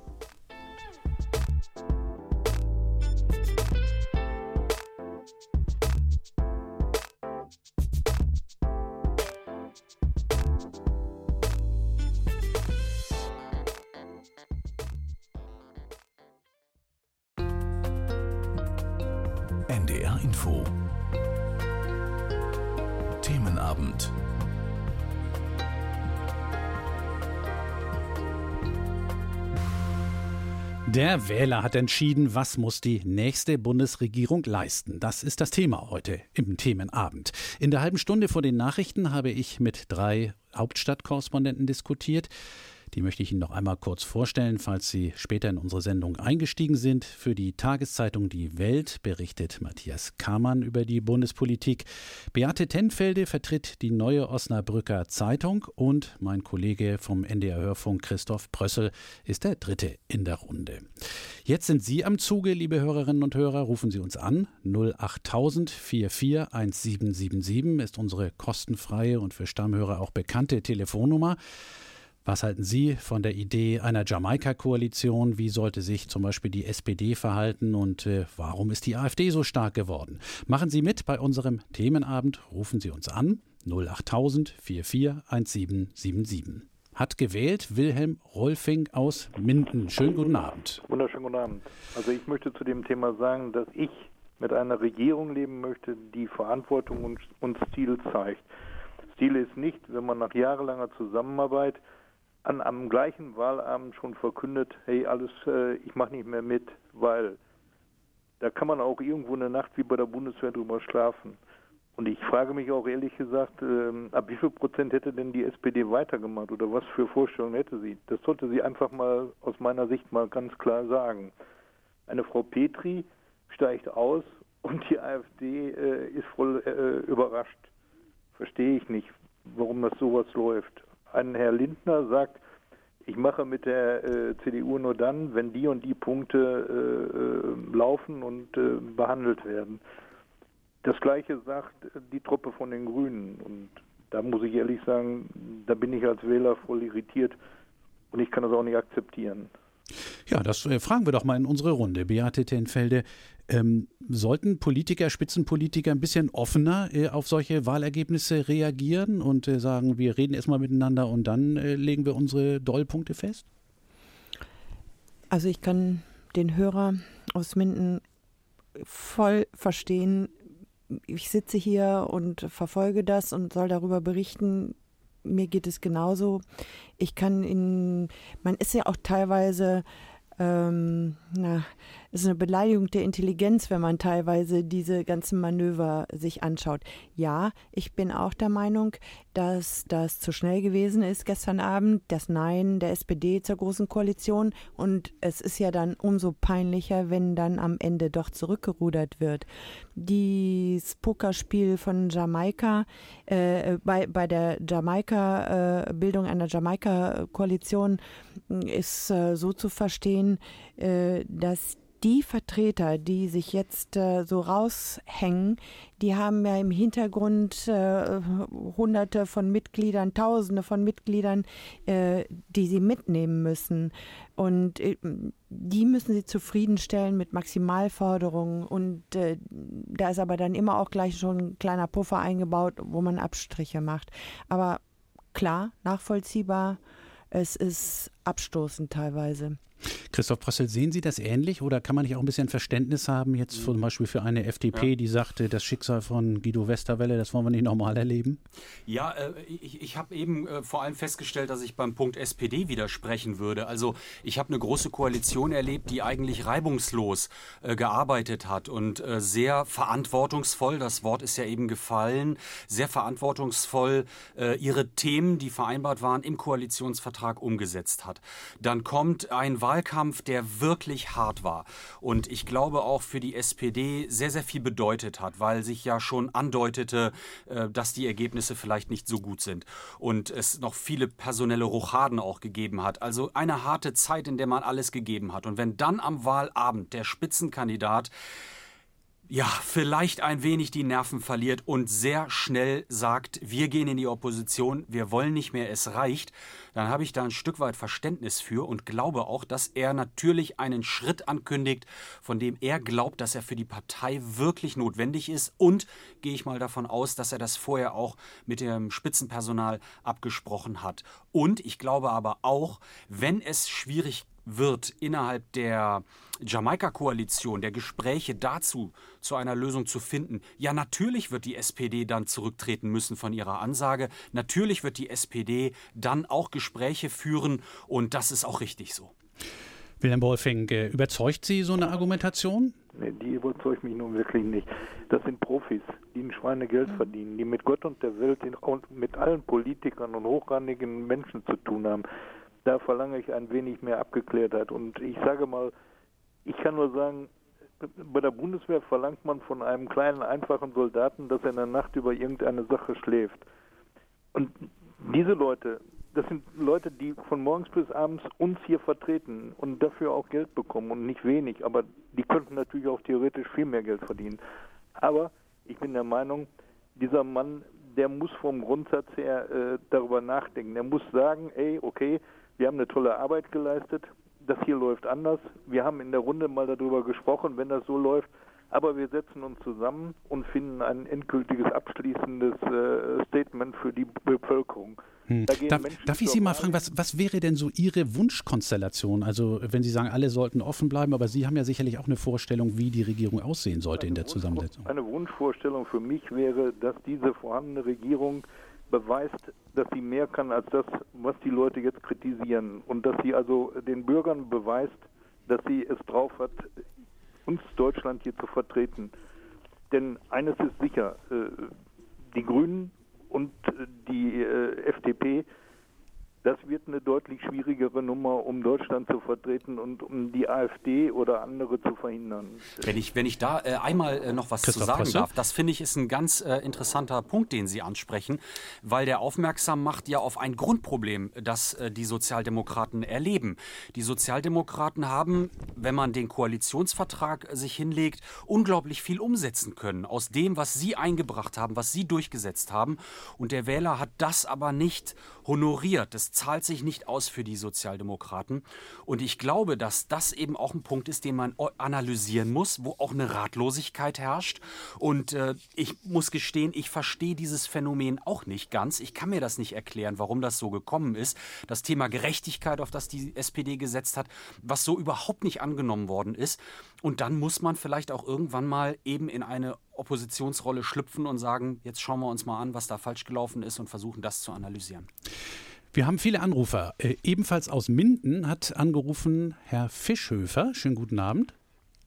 N D R Info. Themenabend. Der Wähler hat entschieden, was muss die nächste Bundesregierung leisten. Das ist das Thema heute im Themenabend. In der halben Stunde vor den Nachrichten habe ich mit drei Hauptstadtkorrespondenten diskutiert. Die möchte ich Ihnen noch einmal kurz vorstellen, falls Sie später in unsere Sendung eingestiegen sind. Für die Tageszeitung Die Welt berichtet Matthias Kamann über die Bundespolitik. Beate Tenfelde vertritt die Neue Osnabrücker Zeitung und mein Kollege vom N D R Hörfunk Christoph Prössel ist der Dritte in der Runde. Jetzt sind Sie am Zuge, liebe Hörerinnen und Hörer. Rufen Sie uns an. null achttausend vierundvierzig eins sieben sieben sieben ist unsere kostenfreie und für Stammhörer auch bekannte Telefonnummer. Was halten Sie von der Idee einer Jamaika-Koalition? Wie sollte sich zum Beispiel die S P D verhalten und äh, warum ist die AfD so stark geworden? Machen Sie mit bei unserem Themenabend. Rufen Sie uns an. null achttausend vierundvierzig eins sieben sieben sieben. Hat gewählt Wilhelm Rolfing aus Minden. Schönen guten Abend. Wunderschönen guten Abend. Also ich möchte zu dem Thema sagen, dass ich mit einer Regierung leben möchte, die Verantwortung und, und Stil zeigt. Stil ist nicht, wenn man nach jahrelanger Zusammenarbeit an am gleichen Wahlabend schon verkündet, hey, alles, äh, ich mache nicht mehr mit, weil da kann man auch irgendwo eine Nacht wie bei der Bundeswehr drüber schlafen. Und ich frage mich auch ehrlich gesagt, äh, ab wie viel Prozent hätte denn die S P D weitergemacht oder was für Vorstellungen hätte sie? Das sollte sie einfach mal aus meiner Sicht mal ganz klar sagen. Eine Frau Petri steigt aus und die AfD äh, ist voll äh, überrascht. Verstehe ich nicht, warum das sowas läuft. Ein Herr Lindner sagt, ich mache mit der äh, C D U nur dann, wenn die und die Punkte äh, laufen und äh, behandelt werden. Das Gleiche sagt die Truppe von den Grünen. Und da muss ich ehrlich sagen, da bin ich als Wähler voll irritiert und ich kann das auch nicht akzeptieren. Ja, das äh, fragen wir doch mal in unsere Runde. Beate Tenfelde, ähm, sollten Politiker, Spitzenpolitiker ein bisschen offener äh, auf solche Wahlergebnisse reagieren und äh, sagen, wir reden erstmal miteinander und dann äh, legen wir unsere Dollpunkte fest? Also ich kann den Hörer aus Minden voll verstehen. Ich sitze hier und verfolge das und soll darüber berichten. Mir geht es genauso. Ich kann in, man ist ja auch teilweise ähm, na, Es ist eine Beleidigung der Intelligenz, wenn man teilweise diese ganzen Manöver sich anschaut. Ja, ich bin auch der Meinung, dass das zu schnell gewesen ist gestern Abend, das Nein der S P D zur Großen Koalition. Und es ist ja dann umso peinlicher, wenn dann am Ende doch zurückgerudert wird. Dieses Pokerspiel von Jamaika, äh, bei, bei der Jamaika, äh, Bildung einer Jamaika-Koalition ist äh, so zu verstehen, äh, dass die Vertreter, die sich jetzt äh, so raushängen, die haben ja im Hintergrund äh, Hunderte von Mitgliedern, Tausende von Mitgliedern, äh, die sie mitnehmen müssen. Und äh, die müssen sie zufriedenstellen mit Maximalforderungen. Und äh, da ist aber dann immer auch gleich schon ein kleiner Puffer eingebaut, wo man Abstriche macht. Aber klar, nachvollziehbar, es ist abstoßend teilweise. Christoph Brössel, sehen Sie das ähnlich oder kann man nicht auch ein bisschen Verständnis haben, jetzt zum Beispiel für eine F D P, ja. die sagte, das Schicksal von Guido Westerwelle, das wollen wir nicht nochmal erleben? Ja, äh, ich, ich habe eben äh, vor allem festgestellt, dass ich beim Punkt S P D widersprechen würde. Also ich habe eine große Koalition erlebt, die eigentlich reibungslos äh, gearbeitet hat und äh, sehr verantwortungsvoll, das Wort ist ja eben gefallen, sehr verantwortungsvoll äh, ihre Themen, die vereinbart waren, im Koalitionsvertrag umgesetzt hat. Dann kommt ein Wahlkampf, der wirklich hart war und ich glaube auch für die S P D sehr, sehr viel bedeutet hat, weil sich ja schon andeutete, dass die Ergebnisse vielleicht nicht so gut sind und es noch viele personelle Rochaden auch gegeben hat. Also eine harte Zeit, in der man alles gegeben hat. Und wenn dann am Wahlabend der Spitzenkandidat ja, vielleicht ein wenig die Nerven verliert und sehr schnell sagt, wir gehen in die Opposition, wir wollen nicht mehr, es reicht, dann habe ich da ein Stück weit Verständnis für und glaube auch, dass er natürlich einen Schritt ankündigt, von dem er glaubt, dass er für die Partei wirklich notwendig ist und gehe ich mal davon aus, dass er das vorher auch mit dem Spitzenpersonal abgesprochen hat. Und ich glaube aber auch, wenn es schwierig wird innerhalb der Jamaika-Koalition, der Gespräche dazu, zu einer Lösung zu finden, ja natürlich wird die S P D dann zurücktreten müssen von ihrer Ansage, natürlich wird die S P D dann auch Gespräche führen und das ist auch richtig so. Wilhelm Bolfing, überzeugt Sie so eine Argumentation? Nee, die überzeugt mich nun wirklich nicht. Das sind Profis, die ein Schweinegeld verdienen, die mit Gott und der Welt und mit allen Politikern und hochrangigen Menschen zu tun haben. Da verlange ich ein wenig mehr Abgeklärtheit. Und ich sage mal, ich kann nur sagen, bei der Bundeswehr verlangt man von einem kleinen, einfachen Soldaten, dass er in der Nacht über irgendeine Sache schläft. Und diese Leute, das sind Leute, die von morgens bis abends uns hier vertreten und dafür auch Geld bekommen und nicht wenig. Aber die könnten natürlich auch theoretisch viel mehr Geld verdienen. Aber ich bin der Meinung, dieser Mann, der muss vom Grundsatz her äh, darüber nachdenken. Der muss sagen, ey, okay, wir haben eine tolle Arbeit geleistet, das hier läuft anders. Wir haben in der Runde mal darüber gesprochen, wenn das so läuft, aber wir setzen uns zusammen und finden ein endgültiges, abschließendes äh, Statement für die Bevölkerung. Hm. Darf, darf ich Sie mal fragen, was, was wäre denn so Ihre Wunschkonstellation? Also wenn Sie sagen, alle sollten offen bleiben, aber Sie haben ja sicherlich auch eine Vorstellung, wie die Regierung aussehen sollte in der Zusammensetzung. Eine Wunschvorstellung für mich wäre, dass diese vorhandene Regierung beweist, dass sie mehr kann als das, was die Leute jetzt kritisieren. Und dass sie also den Bürgern beweist, dass sie es drauf hat, uns Deutschland hier zu vertreten. Denn eines ist sicher, die Grünen und die F D P, das wird eine deutlich schwierigere Nummer, um Deutschland zu vertreten und um die AfD oder andere zu verhindern. Wenn ich, wenn ich da äh, einmal äh, noch was Christoph zu sagen Brössel? darf, das finde ich ist ein ganz äh, interessanter Punkt, den Sie ansprechen, weil der aufmerksam macht ja auf ein Grundproblem, das äh, die Sozialdemokraten erleben. Die Sozialdemokraten haben, wenn man den Koalitionsvertrag äh, sich hinlegt, unglaublich viel umsetzen können aus dem, was sie eingebracht haben, was sie durchgesetzt haben. Und der Wähler hat das aber nicht honoriert. Das zahlt sich nicht aus für die Sozialdemokraten. Und ich glaube, dass das eben auch ein Punkt ist, den man analysieren muss, wo auch eine Ratlosigkeit herrscht. Und äh, ich muss gestehen, ich verstehe dieses Phänomen auch nicht ganz. Ich kann mir das nicht erklären, warum das so gekommen ist. Das Thema Gerechtigkeit, auf das die S P D gesetzt hat, was so überhaupt nicht angenommen worden ist. Und dann muss man vielleicht auch irgendwann mal eben in eine Oppositionsrolle schlüpfen und sagen, jetzt schauen wir uns mal an, was da falsch gelaufen ist und versuchen, das zu analysieren. Wir haben viele Anrufer. Äh, ebenfalls aus Minden hat angerufen Herr Fischhöfer. Schönen guten Abend.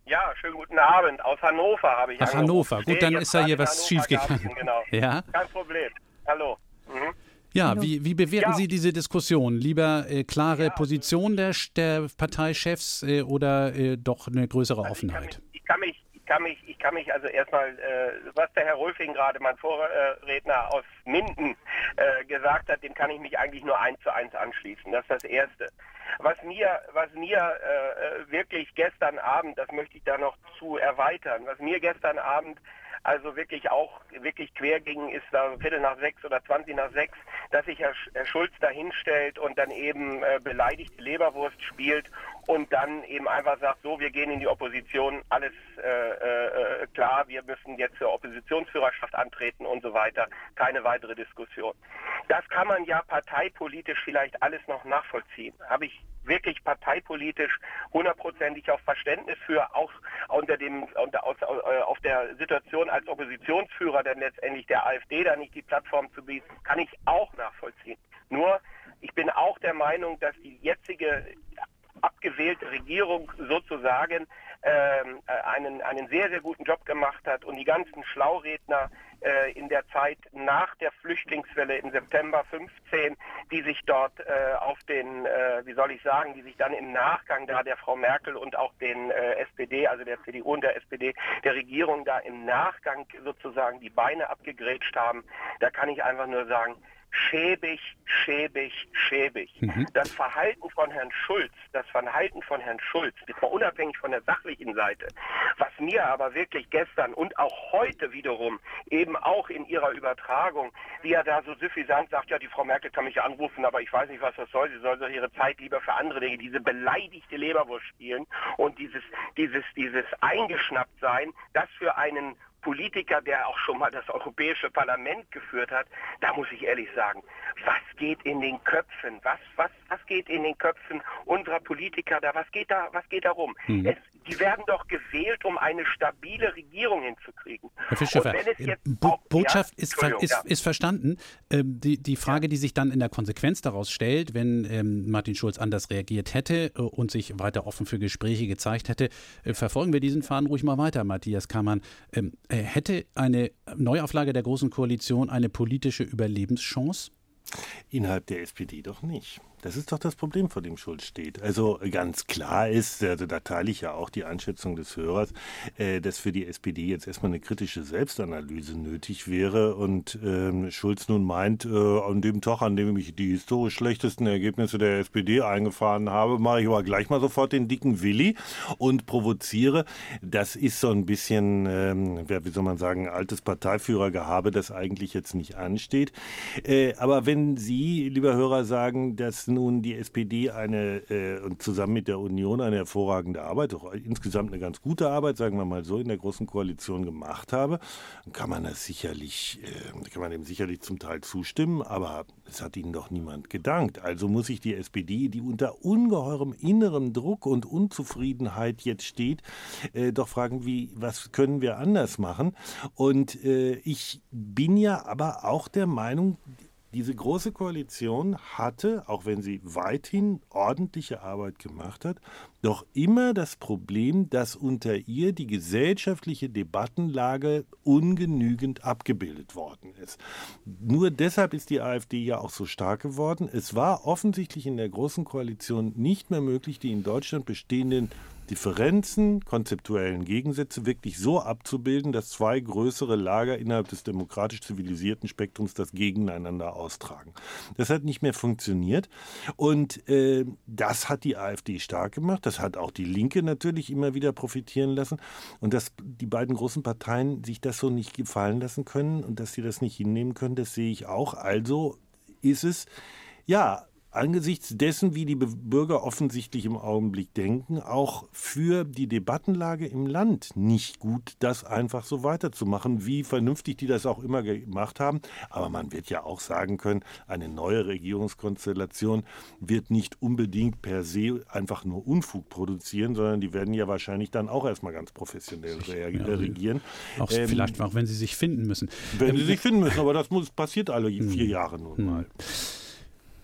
Ja, schönen guten Abend. Aus Hannover habe ich Ach, angerufen. Hannover. Gut, dann Stehe ist ja hier jetzt was gerade in schiefgegangen. Hannover Garten, Genau. Ja? Kein Problem. Hallo. Mhm. Ja, wie, wie bewerten Ja. Sie diese Diskussion? Lieber äh, klare Ja, Position der, der Parteichefs äh, oder äh, doch eine größere Also Offenheit? Ich kann mich, ich kann mich, ich kann mich also erstmal, äh, was der Herr Rolfing gerade, mein Vorredner aus Minden, äh, gesagt hat, dem kann ich mich eigentlich nur eins zu eins anschließen. Das ist das Erste. Was mir, was mir äh, wirklich gestern Abend, das möchte ich da noch zu erweitern, was mir gestern Abend also wirklich auch wirklich quer ging, ist da Viertel nach sechs oder zwanzig nach sechs, dass sich Herr, Sch- Herr Schulz da hinstellt und dann eben äh, beleidigte Leberwurst spielt und dann eben einfach sagt, so, wir gehen in die Opposition, alles äh, äh, klar, wir müssen jetzt zur Oppositionsführerschaft antreten und so weiter, keine weitere Diskussion. Das kann man ja parteipolitisch vielleicht alles noch nachvollziehen. Habe ich wirklich parteipolitisch hundertprozentig auch Verständnis für, auch unter dem unter, aus, äh, auf der Situation als Oppositionsführer dann letztendlich der AfD da nicht die Plattform zu bieten, kann ich auch nachvollziehen. Nur, ich bin auch der Meinung, dass die jetzige abgewählte Regierung sozusagen ähm, einen, einen sehr, sehr guten Job gemacht hat und die ganzen Schlauredner äh, in der Zeit nach der Flüchtlingswelle im September fünfzehn, die sich dort äh, auf den, äh, wie soll ich sagen, die sich dann im Nachgang da der Frau Merkel und auch den äh, S P D, also der C D U und der S P D, der Regierung da im Nachgang sozusagen die Beine abgegrätscht haben, da kann ich einfach nur sagen, schäbig, schäbig, schäbig. Mhm. Das Verhalten von Herrn Schulz, das Verhalten von Herrn Schulz, jetzt mal unabhängig von der sachlichen Seite, was mir aber wirklich gestern und auch heute wiederum, eben auch in ihrer Übertragung, wie er da so suffisant sagt, ja, die Frau Merkel kann mich anrufen, aber ich weiß nicht, was das soll, sie soll doch ihre Zeit lieber für andere Dinge, diese beleidigte Leberwurst spielen und dieses, dieses, dieses eingeschnappt sein, das für einen Politiker, der auch schon mal das Europäische Parlament geführt hat, da muss ich ehrlich sagen, was geht in den Köpfen, was, was, was geht in den Köpfen unserer Politiker da, was geht da, was geht da rum? Mhm. Es, die werden doch gewählt, um eine stabile Regierung hinzukriegen. Herr Fischhofer, Bo auch, Botschaft ja, ist, ver ist, ja. ist verstanden. Ähm, die, die Frage, die sich dann in der Konsequenz daraus stellt, wenn ähm, Martin Schulz anders reagiert hätte äh, und sich weiter offen für Gespräche gezeigt hätte, äh, verfolgen wir diesen Faden ruhig mal weiter, Matthias Kammann. Ähm, äh, hätte eine Neuauflage der Großen Koalition eine politische Überlebenschance? Innerhalb der S P D doch nicht. Das ist doch das Problem, vor dem Schulz steht. Also ganz klar ist, also da teile ich ja auch die Einschätzung des Hörers, äh, dass für die S P D jetzt erstmal eine kritische Selbstanalyse nötig wäre und ähm, Schulz nun meint, äh, an dem Tag, an dem ich die historisch schlechtesten Ergebnisse der S P D eingefahren habe, mache ich aber gleich mal sofort den dicken Willi und provoziere. Das ist so ein bisschen, ähm, wie soll man sagen, altes Parteiführergehabe, das eigentlich jetzt nicht ansteht. Äh, aber wenn Sie, lieber Hörer, sagen, dass nun die S P D eine äh, und zusammen mit der Union eine hervorragende Arbeit, auch insgesamt eine ganz gute Arbeit, sagen wir mal so, in der Großen Koalition gemacht habe, dann kann man das sicherlich, äh, kann man dem sicherlich zum Teil zustimmen, aber es hat ihnen doch niemand gedankt. Also muss sich die S P D, die unter ungeheurem innerem Druck und Unzufriedenheit jetzt steht, äh, doch fragen, wie, was können wir anders machen? Und äh, ich bin ja aber auch der Meinung, diese Große Koalition hatte, auch wenn sie weithin ordentliche Arbeit gemacht hat, doch immer das Problem, dass unter ihr die gesellschaftliche Debattenlage ungenügend abgebildet worden ist. Nur deshalb ist die AfD ja auch so stark geworden. Es war offensichtlich in der Großen Koalition nicht mehr möglich, die in Deutschland bestehenden Differenzen, konzeptuellen Gegensätze wirklich so abzubilden, dass zwei größere Lager innerhalb des demokratisch zivilisierten Spektrums das gegeneinander austragen. Das hat nicht mehr funktioniert und äh, das hat die AfD stark gemacht. Das hat auch die Linke natürlich immer wieder profitieren lassen und dass die beiden großen Parteien sich das so nicht gefallen lassen können und dass sie das nicht hinnehmen können, das sehe ich auch. Also ist es, ja, angesichts dessen, wie die Bürger offensichtlich im Augenblick denken, auch für die Debattenlage im Land nicht gut, das einfach so weiterzumachen, wie vernünftig die das auch immer gemacht haben. Aber man wird ja auch sagen können, eine neue Regierungskonstellation wird nicht unbedingt per se einfach nur Unfug produzieren, sondern die werden ja wahrscheinlich dann auch erstmal ganz professionell rea- ja, regieren. Auch ähm, vielleicht auch, wenn sie sich finden müssen. Wenn ähm, sie sich finden müssen, aber das muss, passiert alle vier Jahre nun mal.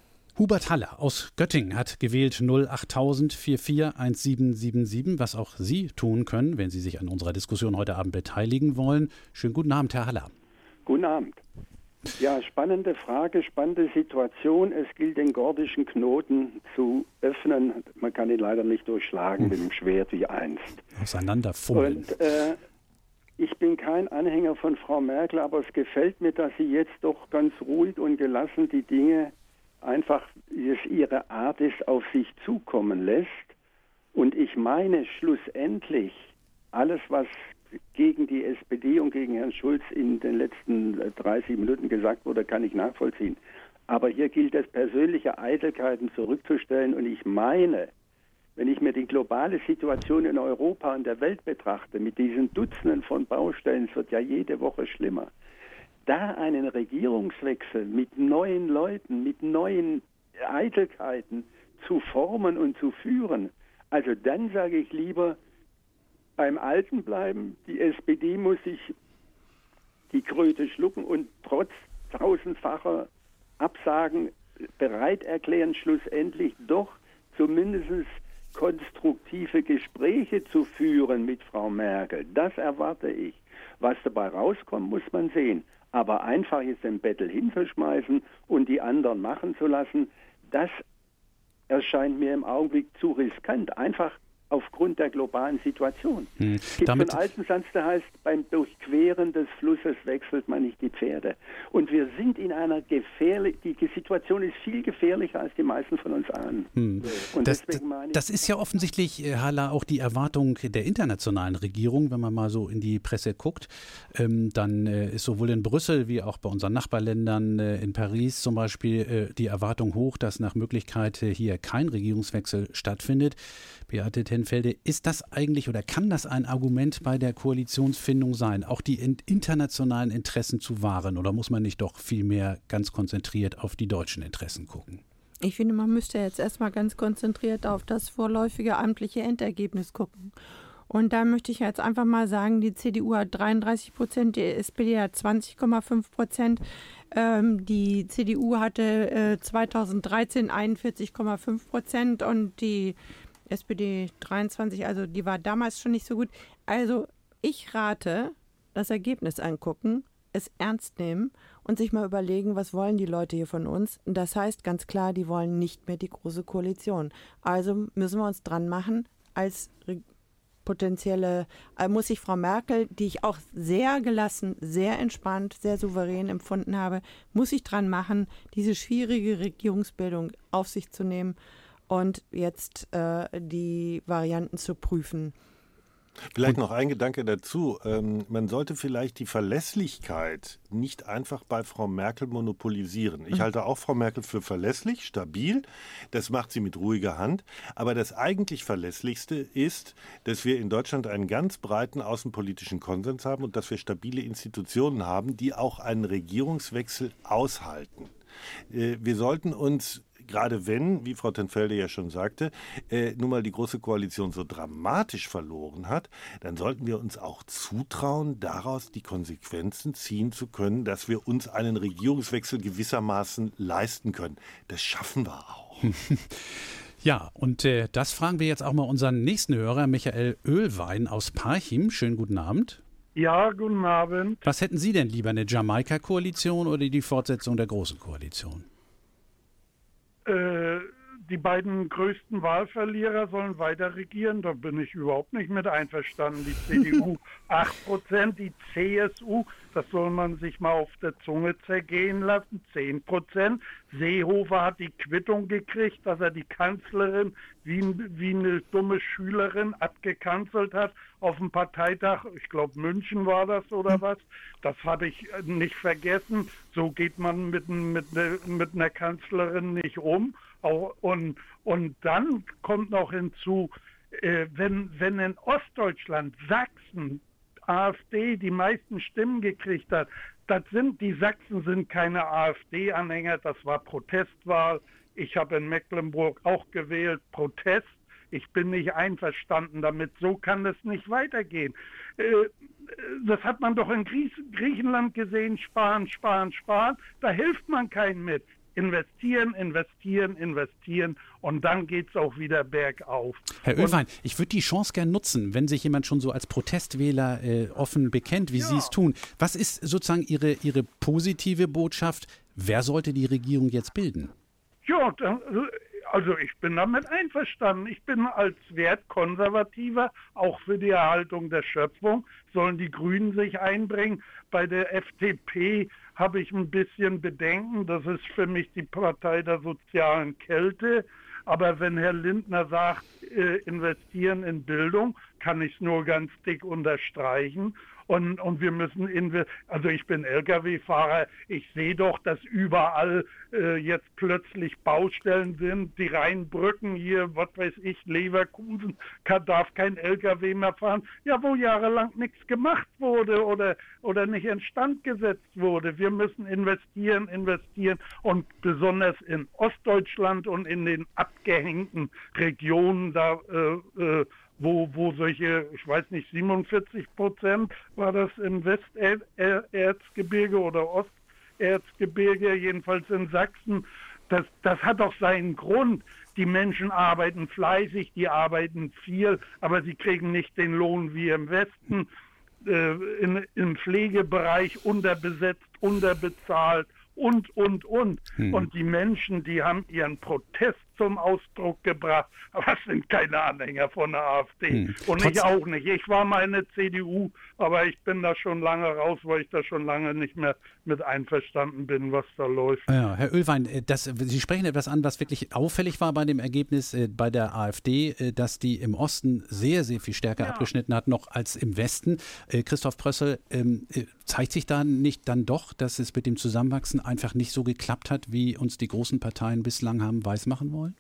Hubert Haller aus Göttingen hat gewählt null achttausend vier vier eins sieben sieben sieben, was auch Sie tun können, wenn Sie sich an unserer Diskussion heute Abend beteiligen wollen. Schönen guten Abend, Herr Haller. Guten Abend. Ja, spannende Frage, spannende Situation. Es gilt, den gordischen Knoten zu öffnen. Man kann ihn leider nicht durchschlagen hm. mit dem Schwert wie einst. Auseinanderfummeln. Und äh, ich bin kein Anhänger von Frau Merkel, aber es gefällt mir, dass sie jetzt doch ganz ruhig und gelassen die Dinge einfach, wie es ihre Art ist, auf sich zukommen lässt. Und ich meine schlussendlich, alles, was gegen die S P D und gegen Herrn Schulz in den letzten dreißig Minuten gesagt wurde, kann ich nachvollziehen. Aber hier gilt es, persönliche Eitelkeiten zurückzustellen. Und ich meine, wenn ich mir die globale Situation in Europa und der Welt betrachte, mit diesen Dutzenden von Baustellen, es wird ja jede Woche schlimmer, da einen Regierungswechsel mit neuen Leuten, mit neuen Eitelkeiten zu formen und zu führen, also dann sage ich lieber, beim Alten bleiben. Die S P D muss sich die Kröte schlucken und trotz tausendfacher Absagen bereit erklären, schlussendlich doch zumindest konstruktive Gespräche zu führen mit Frau Merkel. Das erwarte ich. Was dabei rauskommt, muss man sehen. Aber einfach jetzt den Bettel hinzuschmeißen und die anderen machen zu lassen, das erscheint mir im Augenblick zu riskant. Einfach aufgrund der globalen Situation. Hm. Es gibt einen alten Satz, der heißt, beim Durchqueren des Flusses wechselt man nicht die Pferde. Und wir sind in einer gefährlichen, die Situation ist viel gefährlicher, als die meisten von uns ahnen. Hm. Und das, das ist ja offensichtlich, Herr Haller, auch die Erwartung der internationalen Regierung, wenn man mal so in die Presse guckt. Ähm, dann äh, ist sowohl in Brüssel wie auch bei unseren Nachbarländern, äh, in Paris zum Beispiel, äh, die Erwartung hoch, dass nach Möglichkeit äh, hier kein Regierungswechsel stattfindet. Beate Tenfelde, ist das eigentlich oder kann das ein Argument bei der Koalitionsfindung sein, auch die in internationalen Interessen zu wahren? Oder muss man nicht doch viel mehr ganz konzentriert auf die deutschen Interessen gucken? Ich finde, man müsste jetzt erstmal ganz konzentriert auf das vorläufige amtliche Endergebnis gucken. Und da möchte ich jetzt einfach mal sagen, die C D U hat dreiunddreißig Prozent, die S P D hat zwanzig Komma fünf Prozent. Ähm, die C D U hatte äh, zweitausenddreizehn einundvierzig Komma fünf Prozent und die S P D dreiundzwanzig, also die war damals schon nicht so gut. Also ich rate, das Ergebnis angucken, es ernst nehmen und sich mal überlegen, was wollen die Leute hier von uns. Und das heißt ganz klar, die wollen nicht mehr die Große Koalition. Also müssen wir uns dran machen, als potenzielle, äh, muss sich Frau Merkel, die ich auch sehr gelassen, sehr entspannt, sehr souverän empfunden habe, muss sich dran machen, diese schwierige Regierungsbildung auf sich zu nehmen und jetzt äh, die Varianten zu prüfen. Vielleicht noch ein Gedanke dazu. Ähm, man sollte vielleicht die Verlässlichkeit nicht einfach bei Frau Merkel monopolisieren. Ich halte auch Frau Merkel für verlässlich, stabil. Das macht sie mit ruhiger Hand. Aber das eigentlich Verlässlichste ist, dass wir in Deutschland einen ganz breiten außenpolitischen Konsens haben und dass wir stabile Institutionen haben, die auch einen Regierungswechsel aushalten. Äh, wir sollten uns, gerade wenn, wie Frau Tenfelde ja schon sagte, äh, nun mal die Große Koalition so dramatisch verloren hat, dann sollten wir uns auch zutrauen, daraus die Konsequenzen ziehen zu können, dass wir uns einen Regierungswechsel gewissermaßen leisten können. Das schaffen wir auch. Ja, und äh, das fragen wir jetzt auch mal unseren nächsten Hörer, Michael Oehlwein aus Parchim. Schönen guten Abend. Ja, guten Abend. Was hätten Sie denn lieber, eine Jamaika-Koalition oder die Fortsetzung der Großen Koalition? Äh, die beiden größten Wahlverlierer sollen weiter regieren. Da bin ich überhaupt nicht mit einverstanden. Die C D U acht Prozent, die C S U, das soll man sich mal auf der Zunge zergehen lassen, zehn Prozent. Seehofer hat die Quittung gekriegt, dass er die Kanzlerin wie, wie eine dumme Schülerin abgekanzelt hat auf dem Parteitag. Ich glaube, München war das oder was. Das habe ich nicht vergessen. So geht man mit, mit, ne, mit einer Kanzlerin nicht um. Auch, und, und dann kommt noch hinzu, äh, wenn, wenn in Ostdeutschland Sachsen AfD die meisten Stimmen gekriegt hat, das sind, die Sachsen sind keine AfD-Anhänger, das war Protestwahl. Ich habe in Mecklenburg auch gewählt, Protest. Ich bin nicht einverstanden damit. So kann es nicht weitergehen. Äh, das hat man doch in Gries- Griechenland gesehen, sparen, sparen, sparen. Da hilft man keinen mit. investieren, investieren, investieren und dann geht es auch wieder bergauf. Herr Oelwein, ich würde die Chance gern nutzen, wenn sich jemand schon so als Protestwähler äh, offen bekennt, wie ja. Sie es tun. Was ist sozusagen Ihre, Ihre positive Botschaft? Wer sollte die Regierung jetzt bilden? Ja, also ich bin damit einverstanden. Ich bin als Wertkonservativer, auch für die Erhaltung der Schöpfung, sollen die Grünen sich einbringen. Bei der F D P habe ich ein bisschen Bedenken. Das ist für mich die Partei der sozialen Kälte. Aber wenn Herr Lindner sagt, äh, investieren in Bildung, kann ich es nur ganz dick unterstreichen. Und, und wir müssen, inve- also ich bin L K W-Fahrer, ich sehe doch, dass überall äh, jetzt plötzlich Baustellen sind, die Rheinbrücken hier, was weiß ich, Leverkusen, kann, darf kein L K W mehr fahren, ja, wo jahrelang nichts gemacht wurde oder, oder nicht instand gesetzt wurde. Wir müssen investieren, investieren und besonders in Ostdeutschland und in den abgehängten Regionen, da äh, äh, Wo, wo solche, ich weiß nicht, siebenundvierzig Prozent war das im Westerzgebirge oder Osterzgebirge, jedenfalls in Sachsen. Das, das hat doch seinen Grund. Die Menschen arbeiten fleißig, die arbeiten viel, aber sie kriegen nicht den Lohn wie im Westen. Äh, in, im Pflegebereich unterbesetzt, unterbezahlt und, und, und. Hm. Und die Menschen, die haben ihren Protest zum Ausdruck gebracht, aber es sind keine Anhänger von der AfD. Hm. Und Trotz- ich auch nicht. Ich war mal in der C D U, aber ich bin da schon lange raus, weil ich da schon lange nicht mehr mit einverstanden bin, was da läuft. Ja, Herr Oelwein, das, Sie sprechen etwas an, was wirklich auffällig war bei dem Ergebnis äh, bei der AfD, äh, dass die im Osten sehr, sehr viel stärker ja. abgeschnitten hat, noch als im Westen. Äh, Christoph Prössel, ähm, äh, zeigt sich da nicht dann doch, dass es mit dem Zusammenwachsen einfach nicht so geklappt hat, wie uns die großen Parteien bislang haben weismachen wollen?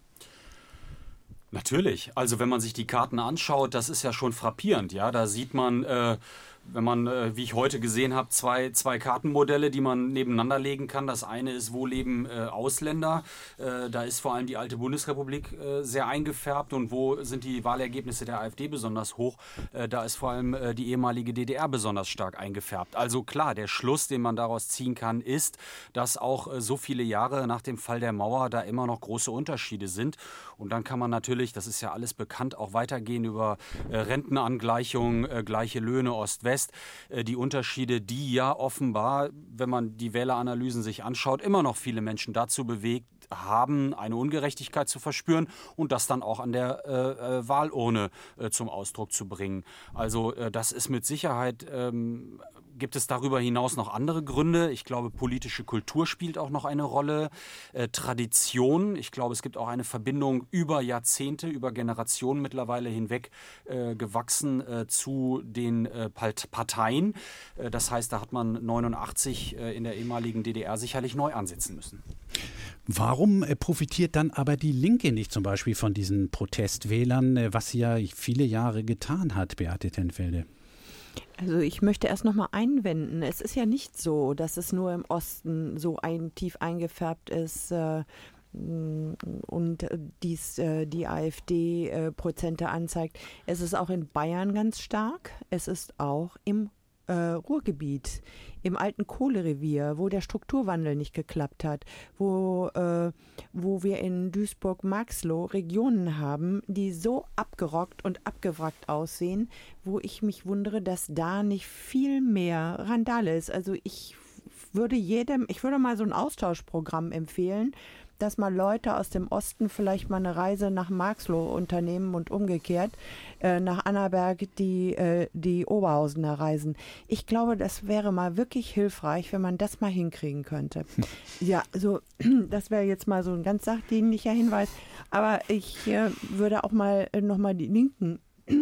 Natürlich. Also wenn man sich die Karten anschaut, das ist ja schon frappierend. Ja, da sieht man, äh, wenn man, äh, wie ich heute gesehen habe, zwei, zwei Kartenmodelle, die man nebeneinander legen kann. Das eine ist, wo leben äh, Ausländer. Äh, da ist vor allem die alte Bundesrepublik äh, sehr eingefärbt. Und wo sind die Wahlergebnisse der AfD besonders hoch? Äh, da ist vor allem äh, die ehemalige D D R besonders stark eingefärbt. Also klar, der Schluss, den man daraus ziehen kann, ist, dass auch äh, so viele Jahre nach dem Fall der Mauer da immer noch große Unterschiede sind. Und dann kann man natürlich, das ist ja alles bekannt, auch weitergehen über äh, Rentenangleichung, äh, gleiche Löhne Ost-West. Die Unterschiede, die ja offenbar, wenn man die Wähleranalysen sich anschaut, immer noch viele Menschen dazu bewegt haben, eine Ungerechtigkeit zu verspüren und das dann auch an der äh, Wahlurne äh, zum Ausdruck zu bringen. Also äh, das ist mit Sicherheit, ähm, gibt es darüber hinaus noch andere Gründe. Ich glaube, politische Kultur spielt auch noch eine Rolle. Äh, Tradition, ich glaube, es gibt auch eine Verbindung über Jahrzehnte, über Generationen mittlerweile hinweg äh, gewachsen äh, zu den äh, Parteien. Äh, das heißt, da hat man neunundachtzig äh, in der ehemaligen D D R sicherlich neu ansetzen müssen. Warum profitiert dann aber die Linke nicht zum Beispiel von diesen Protestwählern, was sie ja viele Jahre getan hat, Beate Tenfelde? Also ich möchte erst noch mal einwenden, es ist ja nicht so, dass es nur im Osten so ein, tief eingefärbt ist äh, und dies, äh, die AfD äh, Prozente anzeigt. Es ist auch in Bayern ganz stark, es ist auch im Äh, Ruhrgebiet, im alten Kohlerevier, wo der Strukturwandel nicht geklappt hat, wo, äh, wo wir in Duisburg-Marxloh Regionen haben, die so abgerockt und abgewrackt aussehen, wo ich mich wundere, dass da nicht viel mehr Randale ist. Also ich würde jedem, ich würde mal so ein Austauschprogramm empfehlen, dass mal Leute aus dem Osten vielleicht mal eine Reise nach Marxloh unternehmen und umgekehrt äh, nach Annaberg die, äh, die Oberhausener reisen. Ich glaube, das wäre mal wirklich hilfreich, wenn man das mal hinkriegen könnte. Ja, so das wäre jetzt mal so ein ganz sachdienlicher Hinweis. Aber ich äh, würde auch mal äh, nochmal die Linken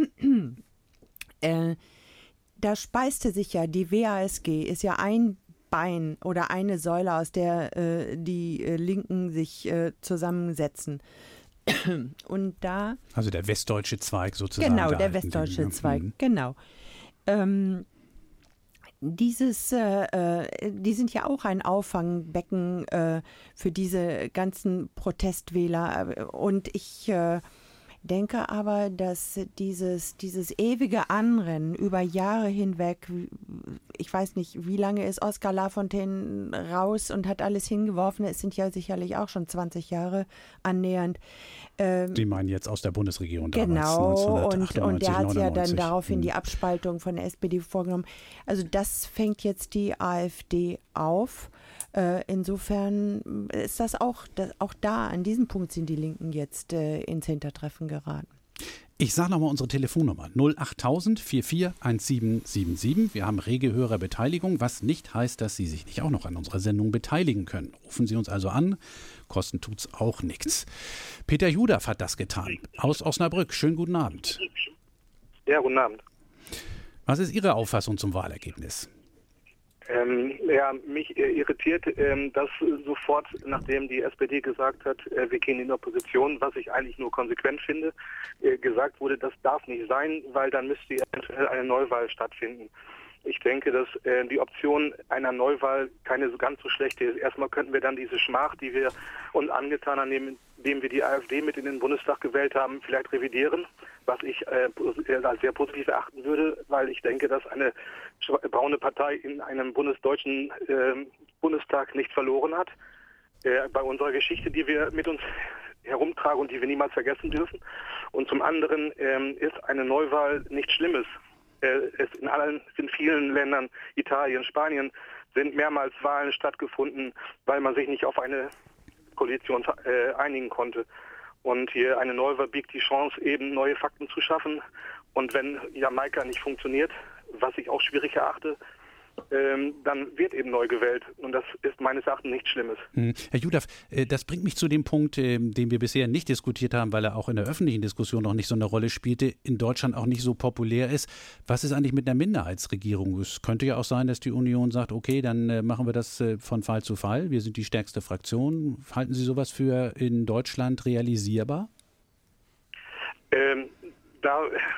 äh, da speiste sich ja die W A S G, ist ja ein Bein oder eine Säule, aus der äh, die äh, Linken sich äh, zusammensetzen. Und da... Also der westdeutsche Zweig sozusagen. Genau, der, der westdeutsche Zweig, mhm. genau. Ähm, dieses, äh, die sind ja auch ein Auffangbecken äh, für diese ganzen Protestwähler. Und ich... Äh, denke aber, dass dieses, dieses ewige Anrennen über Jahre hinweg, ich weiß nicht, wie lange ist Oskar Lafontaine raus und hat alles hingeworfen, es sind ja sicherlich auch schon zwanzig Jahre annähernd. Ähm, Sie meinen jetzt aus der Bundesregierung damals, genau, und, und der hat ja dann daraufhin hm. die Abspaltung von der S P D vorgenommen. Also das fängt jetzt die AfD auf. Äh, insofern ist das auch, das, auch da, an diesem Punkt sind die Linken jetzt äh, ins Hintertreffen geraten. Ich sage nochmal unsere Telefonnummer null achttausend vierundvierzig siebzehn siebenundsiebzig. Wir haben rege Hörerbeteiligung, was nicht heißt, dass Sie sich nicht auch noch an unserer Sendung beteiligen können. Rufen Sie uns also an, kosten tut's auch nichts. Peter Judaf hat das getan, aus Osnabrück. Schönen guten Abend. Ja, guten Abend. Was ist Ihre Auffassung zum Wahlergebnis? Ähm, ja, mich äh, irritiert, ähm, dass äh, sofort, nachdem die S P D gesagt hat, äh, wir gehen in die Opposition, was ich eigentlich nur konsequent finde, äh, gesagt wurde, das darf nicht sein, weil dann müsste eventuell eine Neuwahl stattfinden. Ich denke, dass äh, die Option einer Neuwahl keine so ganz so schlechte ist. Erstmal könnten wir dann diese Schmach, die wir uns angetan haben, indem wir die AfD mit in den Bundestag gewählt haben, vielleicht revidieren, was ich äh, als sehr positiv erachten würde, weil ich denke, dass eine braune Partei in einem bundesdeutschen äh, Bundestag nicht verloren hat. Äh, bei unserer Geschichte, die wir mit uns herumtragen und die wir niemals vergessen dürfen. Und zum anderen ähm, ist eine Neuwahl nichts Schlimmes. Es in allen, in vielen Ländern, Italien, Spanien, sind mehrmals Wahlen stattgefunden, weil man sich nicht auf eine Koalition äh, einigen konnte. Und hier eine Neuwahl biegt die Chance, eben neue Fakten zu schaffen. Und wenn Jamaika nicht funktioniert, was ich auch schwierig erachte, ähm, dann wird eben neu gewählt. Und das ist meines Erachtens nichts Schlimmes. Herr Judaf, das bringt mich zu dem Punkt, den wir bisher nicht diskutiert haben, weil er auch in der öffentlichen Diskussion noch nicht so eine Rolle spielte, in Deutschland auch nicht so populär ist. Was ist eigentlich mit einer Minderheitsregierung? Es könnte ja auch sein, dass die Union sagt, okay, dann machen wir das von Fall zu Fall. Wir sind die stärkste Fraktion. Halten Sie sowas für in Deutschland realisierbar? Ähm, Da,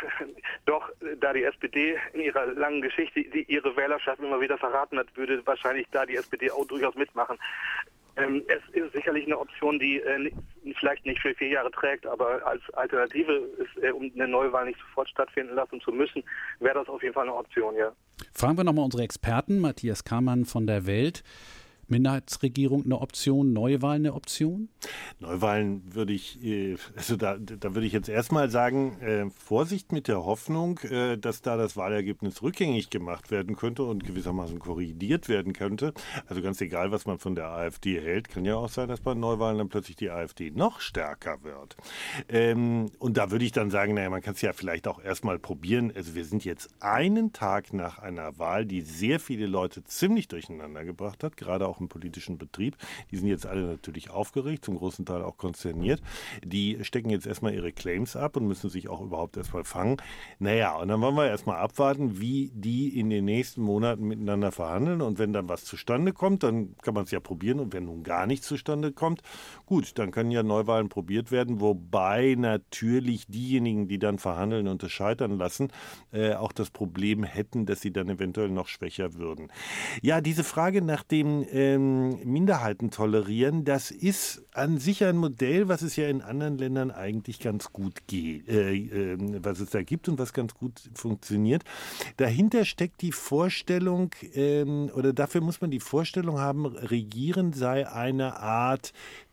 doch, da die S P D in ihrer langen Geschichte die ihre Wählerschaft immer wieder verraten hat, würde wahrscheinlich da die S P D auch durchaus mitmachen. Ähm, es ist sicherlich eine Option, die äh, vielleicht nicht für vier Jahre trägt, aber als Alternative, ist, äh, um eine Neuwahl nicht sofort stattfinden lassen zu müssen, wäre das auf jeden Fall eine Option, ja. Fragen wir nochmal unsere Experten, Matthias Kamann von der Welt. Minderheitsregierung eine Option, Neuwahlen eine Option? Neuwahlen würde ich, also da, da würde ich jetzt erstmal sagen, äh, Vorsicht mit der Hoffnung, äh, dass da das Wahlergebnis rückgängig gemacht werden könnte und gewissermaßen korrigiert werden könnte. Also ganz egal, was man von der AfD hält, kann ja auch sein, dass bei Neuwahlen dann plötzlich die AfD noch stärker wird. Ähm, und da würde ich dann sagen, naja, man kann es ja vielleicht auch erstmal probieren. Also wir sind jetzt einen Tag nach einer Wahl, die sehr viele Leute ziemlich durcheinander gebracht hat, gerade auch im politischen Betrieb. Die sind jetzt alle natürlich aufgeregt, zum großen Teil auch konsterniert. Die stecken jetzt erstmal ihre Claims ab und müssen sich auch überhaupt erstmal fangen. Naja, und dann wollen wir erstmal abwarten, wie die in den nächsten Monaten miteinander verhandeln. Und wenn dann was zustande kommt, dann kann man es ja probieren. Und wenn nun gar nichts zustande kommt, gut, dann können ja Neuwahlen probiert werden. Wobei natürlich diejenigen, die dann verhandeln und es scheitern lassen, äh, auch das Problem hätten, dass sie dann eventuell noch schwächer würden. Ja, diese Frage nach dem äh, Minderheiten tolerieren, das ist an sich ein Modell, was es ja in anderen Ländern eigentlich ganz gut geht, äh, äh, was es da gibt und was ganz gut funktioniert. Dahinter steckt die Vorstellung, äh, oder dafür muss man die Vorstellung haben, Regieren sei eine Art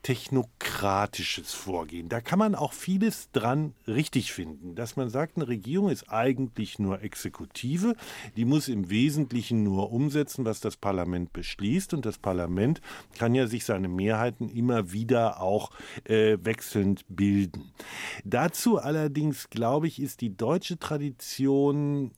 technokratisches Vorgehen. Da kann man auch vieles dran richtig finden, dass man sagt, eine Regierung ist eigentlich nur Exekutive, die muss im Wesentlichen nur umsetzen, was das Parlament beschließt, und das Parlament kann ja sich seine Mehrheiten immer wieder auch äh, wechselnd bilden. Dazu allerdings, glaube ich, ist die deutsche Tradition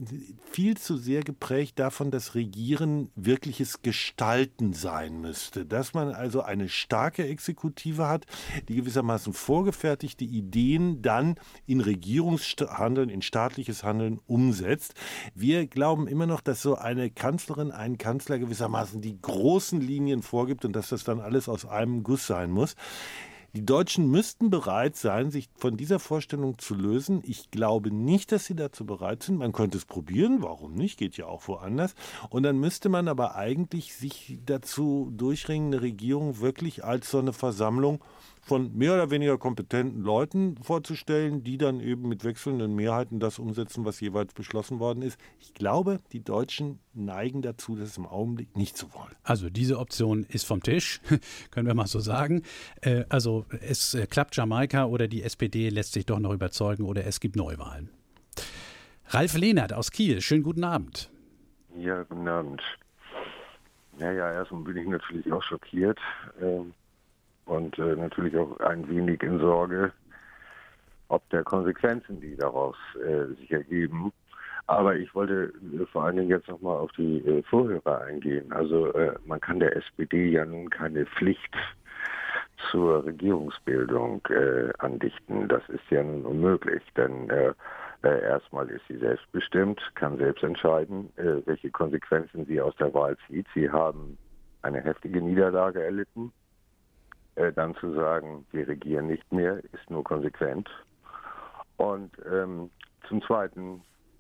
viel zu sehr geprägt davon, dass Regieren wirkliches Gestalten sein müsste, dass man also eine starke Exekutive hat, die gewissermaßen vorgefertigte Ideen dann in Regierungshandeln, in staatliches Handeln umsetzt. Wir glauben immer noch, dass so eine Kanzlerin, ein Kanzler gewissermaßen die großen Linien vorgibt und dass das dann alles aus einem Guss sein muss. Die Deutschen müssten bereit sein, sich von dieser Vorstellung zu lösen. Ich glaube nicht, dass sie dazu bereit sind. Man könnte es probieren, warum nicht? Geht ja auch woanders. Und dann müsste man aber eigentlich sich dazu durchringen, eine Regierung wirklich als so eine Versammlung von mehr oder weniger kompetenten Leuten vorzustellen, die dann eben mit wechselnden Mehrheiten das umsetzen, was jeweils beschlossen worden ist. Ich glaube, die Deutschen neigen dazu, das im Augenblick nicht zu wollen. Also diese Option ist vom Tisch, können wir mal so sagen. Äh, also es äh, klappt Jamaika oder die S P D lässt sich doch noch überzeugen oder es gibt Neuwahlen. Ralf Lehnert aus Kiel, schönen guten Abend. Ja, guten Abend. Naja, erstmal bin ich natürlich auch schockiert. Ähm Und äh, natürlich auch ein wenig in Sorge, ob der Konsequenzen, die daraus äh, sich ergeben. Aber ich wollte äh, vor allen Dingen jetzt nochmal auf die äh, Vorhörer eingehen. Also äh, man kann der S P D ja nun keine Pflicht zur Regierungsbildung äh, andichten. Das ist ja nun unmöglich, denn äh, äh, erstmal ist sie selbstbestimmt, kann selbst entscheiden, äh, welche Konsequenzen sie aus der Wahl zieht. Sie haben eine heftige Niederlage erlitten. Dann zu sagen, wir regieren nicht mehr, ist nur konsequent. Und ähm, zum Zweiten,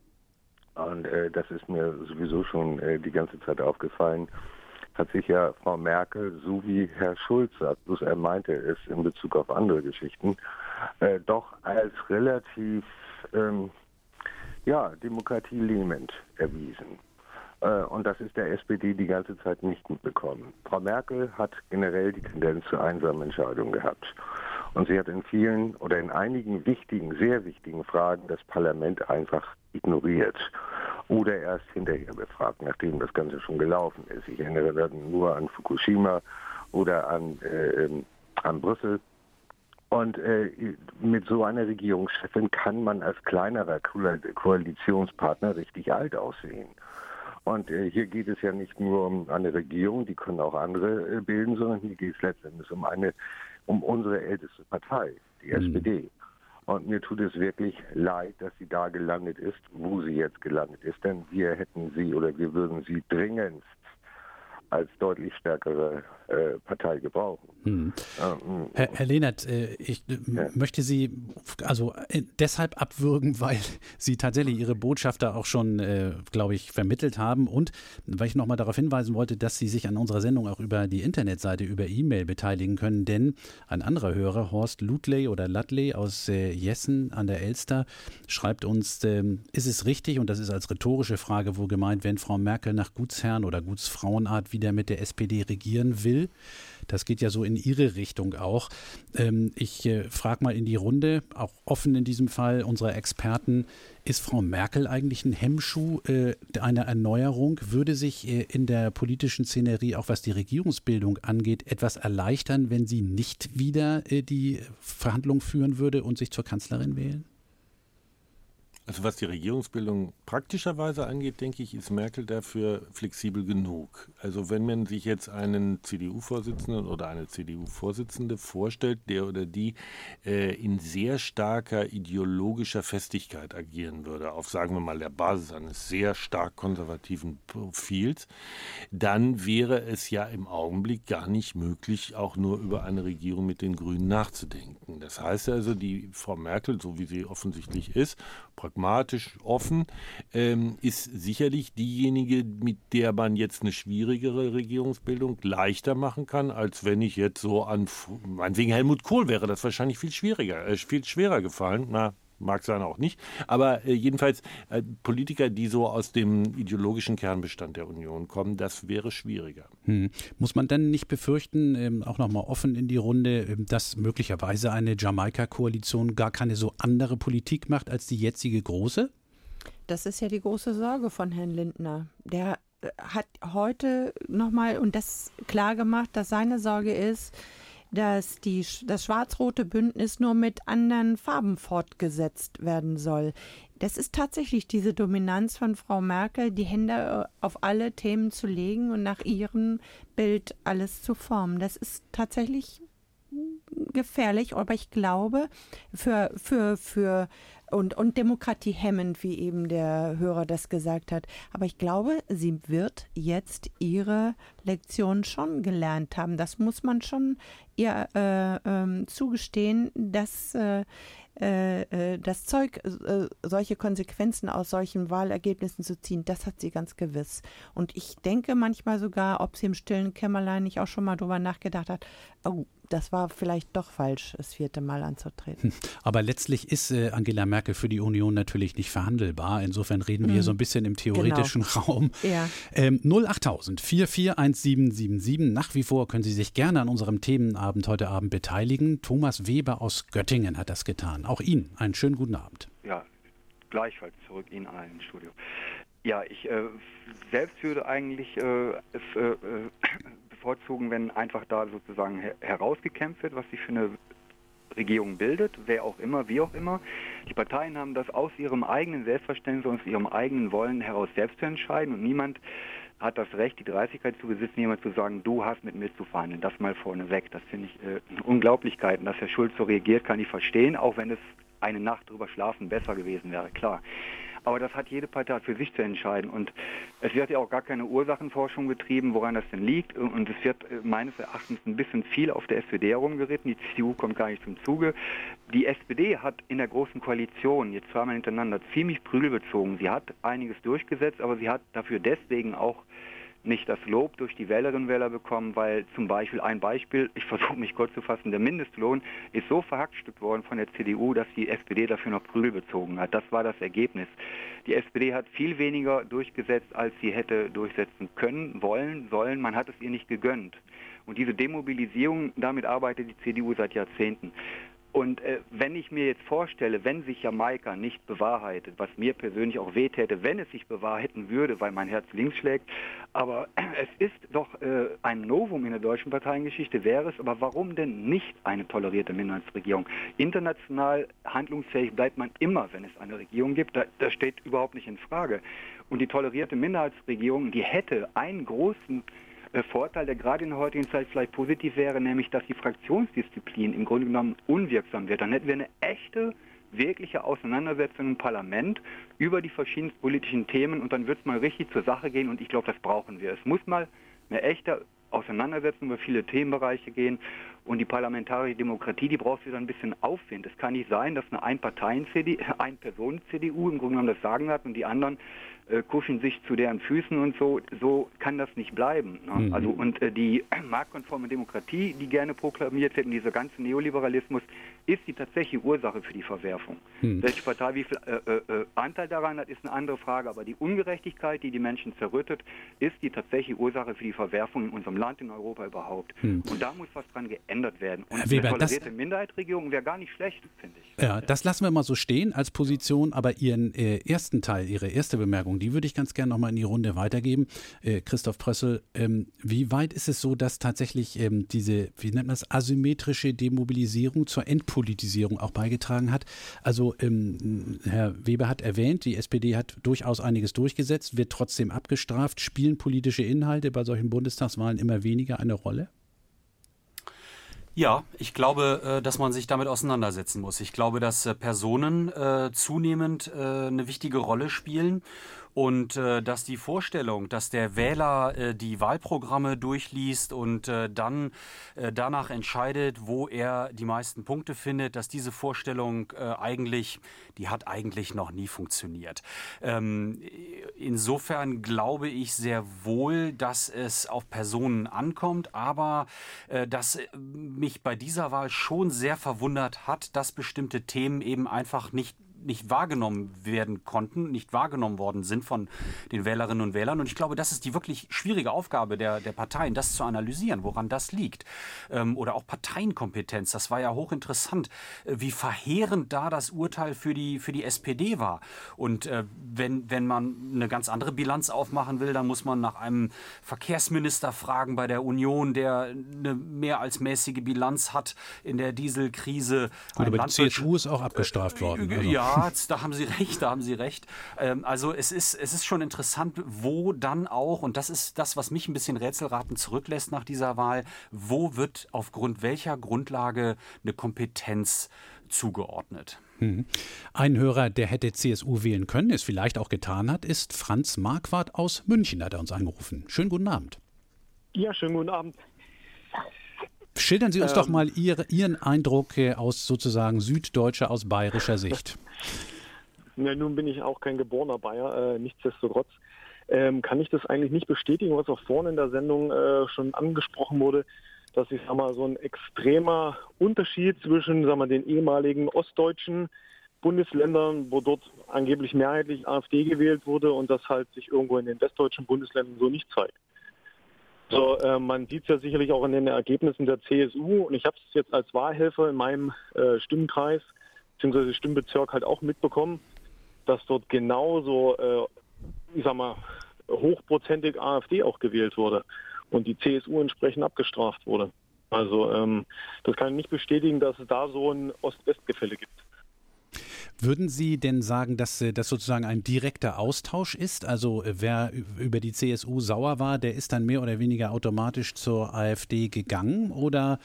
und äh, das ist mir sowieso schon äh, die ganze Zeit aufgefallen, hat sich ja Frau Merkel, so wie Herr Schulz sagt, bloß er meinte es in Bezug auf andere Geschichten, äh, doch als relativ ähm, ja, demokratielähmend erwiesen. Und das ist der S P D die ganze Zeit nicht mitbekommen. Frau Merkel hat generell die Tendenz zu einsamen Entscheidungen gehabt. Und sie hat in vielen oder in einigen wichtigen, sehr wichtigen Fragen das Parlament einfach ignoriert. Oder erst hinterher befragt, nachdem das Ganze schon gelaufen ist. Ich erinnere dann nur an Fukushima oder an, äh, an Brüssel. Und äh, mit so einer Regierungschefin kann man als kleinerer Koalitionspartner richtig alt aussehen. Und äh, hier geht es ja nicht nur um eine Regierung, die können auch andere äh, bilden, sondern hier geht es letztendlich um eine, um unsere älteste Partei, die mhm. S P D. Und mir tut es wirklich leid, dass sie da gelandet ist, wo sie jetzt gelandet ist, denn wir hätten sie oder wir würden sie dringendst als deutlich stärkere äh, Partei gebrauchen. Hm. Ähm, Herr, Herr Lehnert, äh, ich äh, ja. möchte Sie also äh, deshalb abwürgen, weil Sie tatsächlich Ihre Botschafter auch schon, äh, glaube ich, vermittelt haben und weil ich nochmal darauf hinweisen wollte, dass Sie sich an unserer Sendung auch über die Internetseite, über E-Mail beteiligen können, denn ein anderer Hörer, Horst Ludley oder Ludley aus äh, Jessen an der Elster, schreibt uns, äh, ist es richtig, und das ist als rhetorische Frage wohl gemeint, wenn Frau Merkel nach Gutsherren oder Gutsfrauenart wieder mit der S P D regieren will? Das geht ja so in Ihre Richtung auch. Ähm, ich äh, frage mal in die Runde, auch offen in diesem Fall unserer Experten, ist Frau Merkel eigentlich ein Hemmschuh äh, einer Erneuerung? Würde sich äh, in der politischen Szenerie, auch was die Regierungsbildung angeht, etwas erleichtern, wenn sie nicht wieder äh, die Verhandlungen führen würde und sich zur Kanzlerin wählen? Also was die Regierungsbildung praktischerweise angeht, denke ich, ist Merkel dafür flexibel genug. Also wenn man sich jetzt einen C D U-Vorsitzenden oder eine C D U-Vorsitzende vorstellt, der oder die äh, in sehr starker ideologischer Festigkeit agieren würde, auf, sagen wir mal, der Basis eines sehr stark konservativen Profils, dann wäre es ja im Augenblick gar nicht möglich, auch nur über eine Regierung mit den Grünen nachzudenken. Das heißt also, die Frau Merkel, so wie sie offensichtlich ist, pragmatisch, offen, ähm, ist sicherlich diejenige, mit der man jetzt eine schwierigere Regierungsbildung leichter machen kann, als wenn ich jetzt so an, meinetwegen Helmut Kohl wäre das wahrscheinlich viel schwieriger, äh, viel schwerer gefallen, na, mag sein auch nicht, aber äh, jedenfalls äh, Politiker, die so aus dem ideologischen Kernbestand der Union kommen, das wäre schwieriger. Hm. Muss man dann nicht befürchten, ähm, auch nochmal offen in die Runde, ähm, dass möglicherweise eine Jamaika-Koalition gar keine so andere Politik macht als die jetzige große? Das ist ja die große Sorge von Herrn Lindner. Der äh, hat heute nochmal und das klar gemacht, dass seine Sorge ist, dass die, das schwarz-rote Bündnis nur mit anderen Farben fortgesetzt werden soll. Das ist tatsächlich diese Dominanz von Frau Merkel, die Hände auf alle Themen zu legen und nach ihrem Bild alles zu formen. Das ist tatsächlich gefährlich, aber ich glaube, für, für, für und, und Demokratie hemmend, wie eben der Hörer das gesagt hat. Aber ich glaube, sie wird jetzt ihre Lektion schon gelernt haben. Das muss man schon ihr äh, äh, zugestehen, dass äh, äh, das Zeug, äh, solche Konsequenzen aus solchen Wahlergebnissen zu ziehen, das hat sie ganz gewiss. Und ich denke manchmal sogar, ob sie im stillen Kämmerlein nicht auch schon mal drüber nachgedacht hat, oh, das war vielleicht doch falsch, das vierte Mal anzutreten. Aber letztlich ist äh, Angela Merkel für die Union natürlich nicht verhandelbar. Insofern reden wir hier Mhm. so ein bisschen im theoretischen Genau. Raum. Ja. Ähm, null achttausend vier vier eins sieben sieben sieben. Nach wie vor können Sie sich gerne an unserem Themenabend heute Abend beteiligen. Thomas Weber aus Göttingen hat das getan. Auch Ihnen einen schönen guten Abend. Ja, gleichfalls zurück Ihnen allen ins Studio. Ja, ich äh, selbst würde eigentlich äh, es äh, äh, bevorzugen, wenn einfach da sozusagen her herausgekämpft wird, was sich für eine Regierung bildet, wer auch immer, wie auch immer. Die Parteien haben das aus ihrem eigenen Selbstverständnis, aus ihrem eigenen Wollen heraus selbst zu entscheiden und niemand hat das Recht, die Dreistigkeit zu besitzen, jemand zu sagen, du hast mit mir zu verhandeln. Das mal vorneweg. Das finde ich äh, eine Unglaublichkeit. Und dass Herr Schulz so reagiert, kann ich verstehen, auch wenn es eine Nacht drüber schlafen besser gewesen wäre, klar. Aber das hat jede Partei für sich zu entscheiden. Und es wird ja auch gar keine Ursachenforschung betrieben, woran das denn liegt. Und es wird meines Erachtens ein bisschen viel auf der S P D herumgeritten. Die C D U kommt gar nicht zum Zuge. Die S P D hat in der Großen Koalition jetzt zweimal hintereinander ziemlich Prügel bezogen. Sie hat einiges durchgesetzt, aber sie hat dafür deswegen auch nicht das Lob durch die Wählerinnen und Wähler bekommen, weil zum Beispiel ein Beispiel, ich versuche mich kurz zu fassen, der Mindestlohn ist so verhackstückt worden von der C D U, dass die S P D dafür noch Prügel bezogen hat. Das war das Ergebnis. Die S P D hat viel weniger durchgesetzt, als sie hätte durchsetzen können, wollen, sollen. Man hat es ihr nicht gegönnt. Und diese Demobilisierung, damit arbeitet die C D U seit Jahrzehnten. Und äh, wenn ich mir jetzt vorstelle, wenn sich Jamaika nicht bewahrheitet, was mir persönlich auch wehtäte, wenn es sich bewahrheiten würde, weil mein Herz links schlägt, aber äh, es ist doch äh, ein Novum in der deutschen Parteiengeschichte, wäre es, aber warum denn nicht eine tolerierte Minderheitsregierung? International handlungsfähig bleibt man immer, wenn es eine Regierung gibt, das da steht überhaupt nicht in Frage. Und die tolerierte Minderheitsregierung, die hätte einen großen Vorteil, der gerade in der heutigen Zeit vielleicht positiv wäre, nämlich, dass die Fraktionsdisziplin im Grunde genommen unwirksam wird. Dann hätten wir eine echte, wirkliche Auseinandersetzung im Parlament über die verschiedenen politischen Themen und dann wird es mal richtig zur Sache gehen und ich glaube, das brauchen wir. Es muss mal eine echte Auseinandersetzung über viele Themenbereiche gehen und die parlamentarische Demokratie, die braucht wieder ein bisschen Aufwind. Es kann nicht sein, dass eine Ein-Parteien-C D U, Ein-Personen-C D U im Grunde genommen das Sagen hat und die anderen äh, kuschen sich zu deren Füßen und so. So kann das nicht bleiben. Ne? Mhm. Also und äh, die marktkonforme Demokratie, die gerne proklamiert wird, und dieser ganze Neoliberalismus, ist die tatsächliche Ursache für die Verwerfung. Mhm. Welche Partei wie viel äh, äh, Anteil daran hat, ist eine andere Frage, aber die Ungerechtigkeit, die die Menschen zerrüttet, ist die tatsächliche Ursache für die Verwerfung in unserem Land, in Europa überhaupt. Mhm. Und da muss was dran geändert werden. Und Herr Weber, eine tolerierte das, Minderheitsregierung wäre gar nicht schlecht, finde ich. Ja, das lassen wir mal so stehen als Position, aber Ihren äh, ersten Teil, Ihre erste Bemerkung, die würde ich ganz gerne nochmal in die Runde weitergeben. Äh, Christoph Prössel, ähm, wie weit ist es so, dass tatsächlich ähm, diese, wie nennt man das, asymmetrische Demobilisierung zur Entpolitisierung auch beigetragen hat? Also ähm, Herr Weber hat erwähnt, die S P D hat durchaus einiges durchgesetzt, wird trotzdem abgestraft. Spielen politische Inhalte bei solchen Bundestagswahlen immer weniger eine Rolle? Ja, ich glaube, dass man sich damit auseinandersetzen muss. Ich glaube, dass Personen äh, zunehmend äh, eine wichtige Rolle spielen und äh, dass die Vorstellung, dass der Wähler äh, die Wahlprogramme durchliest und äh, dann äh, danach entscheidet, wo er die meisten Punkte findet, dass diese Vorstellung äh, eigentlich, die hat eigentlich noch nie funktioniert. Ähm, insofern glaube ich sehr wohl, dass es auf Personen ankommt, aber äh, dass mich bei dieser Wahl schon sehr verwundert hat, dass bestimmte Themen eben einfach nicht nicht wahrgenommen werden konnten, nicht wahrgenommen worden sind von den Wählerinnen und Wählern. Und ich glaube, das ist die wirklich schwierige Aufgabe der, der Parteien, das zu analysieren, woran das liegt. Ähm, oder auch Parteienkompetenz, das war ja hochinteressant, äh, wie verheerend da das Urteil für die, für die S P D war. Und äh, wenn, wenn man eine ganz andere Bilanz aufmachen will, dann muss man nach einem Verkehrsminister fragen bei der Union, der eine mehr als mäßige Bilanz hat in der Dieselkrise. Gut, aber die C S U ist auch abgestraft worden. Also. Ja, da haben Sie recht, da haben Sie recht. Ähm, also es ist, es ist schon interessant, wo dann auch, und das ist das, was mich ein bisschen rätselratend zurücklässt nach dieser Wahl, wo wird aufgrund welcher Grundlage eine Kompetenz zugeordnet? Mhm. Ein Hörer, der hätte C S U wählen können, es vielleicht auch getan hat, ist Franz Marquardt aus München, hat er uns angerufen. Schönen guten Abend. Ja, schönen guten Abend. Schildern Sie uns ähm, doch mal Ihre, Ihren Eindruck aus sozusagen süddeutscher, aus bayerischer Sicht. Ja, nun bin ich auch kein geborener Bayer, äh, nichtsdestotrotz ähm, kann ich das eigentlich nicht bestätigen, was auch vorne in der Sendung äh, schon angesprochen wurde, dass ich sag mal, so ein extremer Unterschied zwischen sag mal, den ehemaligen ostdeutschen Bundesländern, wo dort angeblich mehrheitlich AfD gewählt wurde und das halt sich irgendwo in den westdeutschen Bundesländern so nicht zeigt. So, äh, man sieht es ja sicherlich auch in den Ergebnissen der C S U und ich habe es jetzt als Wahlhelfer in meinem äh, Stimmenkreis bzw. Stimmbezirk halt auch mitbekommen, dass dort genauso, äh, ich sag mal, hochprozentig AfD auch gewählt wurde und die C S U entsprechend abgestraft wurde. Also ähm, das kann ich nicht bestätigen, dass es da so ein Ost-West-Gefälle gibt. Würden Sie denn sagen, dass das sozusagen ein direkter Austausch ist? Also wer über die C S U sauer war, der ist dann mehr oder weniger automatisch zur AfD gegangen? Oder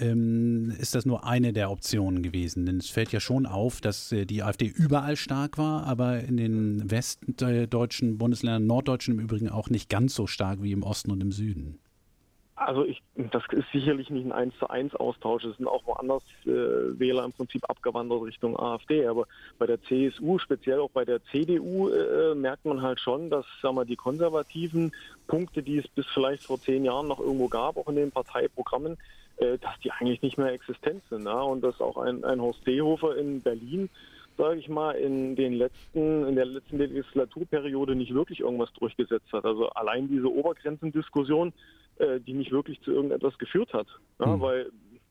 ähm, ist das nur eine der Optionen gewesen? Denn es fällt ja schon auf, dass die AfD überall stark war, aber in den westdeutschen Bundesländern, norddeutschen im Übrigen auch nicht ganz so stark wie im Osten und im Süden. Also ich, das ist sicherlich nicht ein eins zu eins Austausch. Es sind auch woanders äh, Wähler im Prinzip abgewandert Richtung AfD. Aber bei der C S U, speziell auch bei der C D U, äh, merkt man halt schon, dass sagen wir, die konservativen Punkte, die es bis vielleicht vor zehn Jahren noch irgendwo gab, auch in den Parteiprogrammen, äh, dass die eigentlich nicht mehr existent sind. Ja? Und dass auch ein, ein Horst Seehofer in Berlin, sage ich mal, in den letzten, in der letzten Legislaturperiode nicht wirklich irgendwas durchgesetzt hat. Also allein diese Obergrenzendiskussion, die nicht wirklich zu irgendetwas geführt hat. Ja, hm. Weil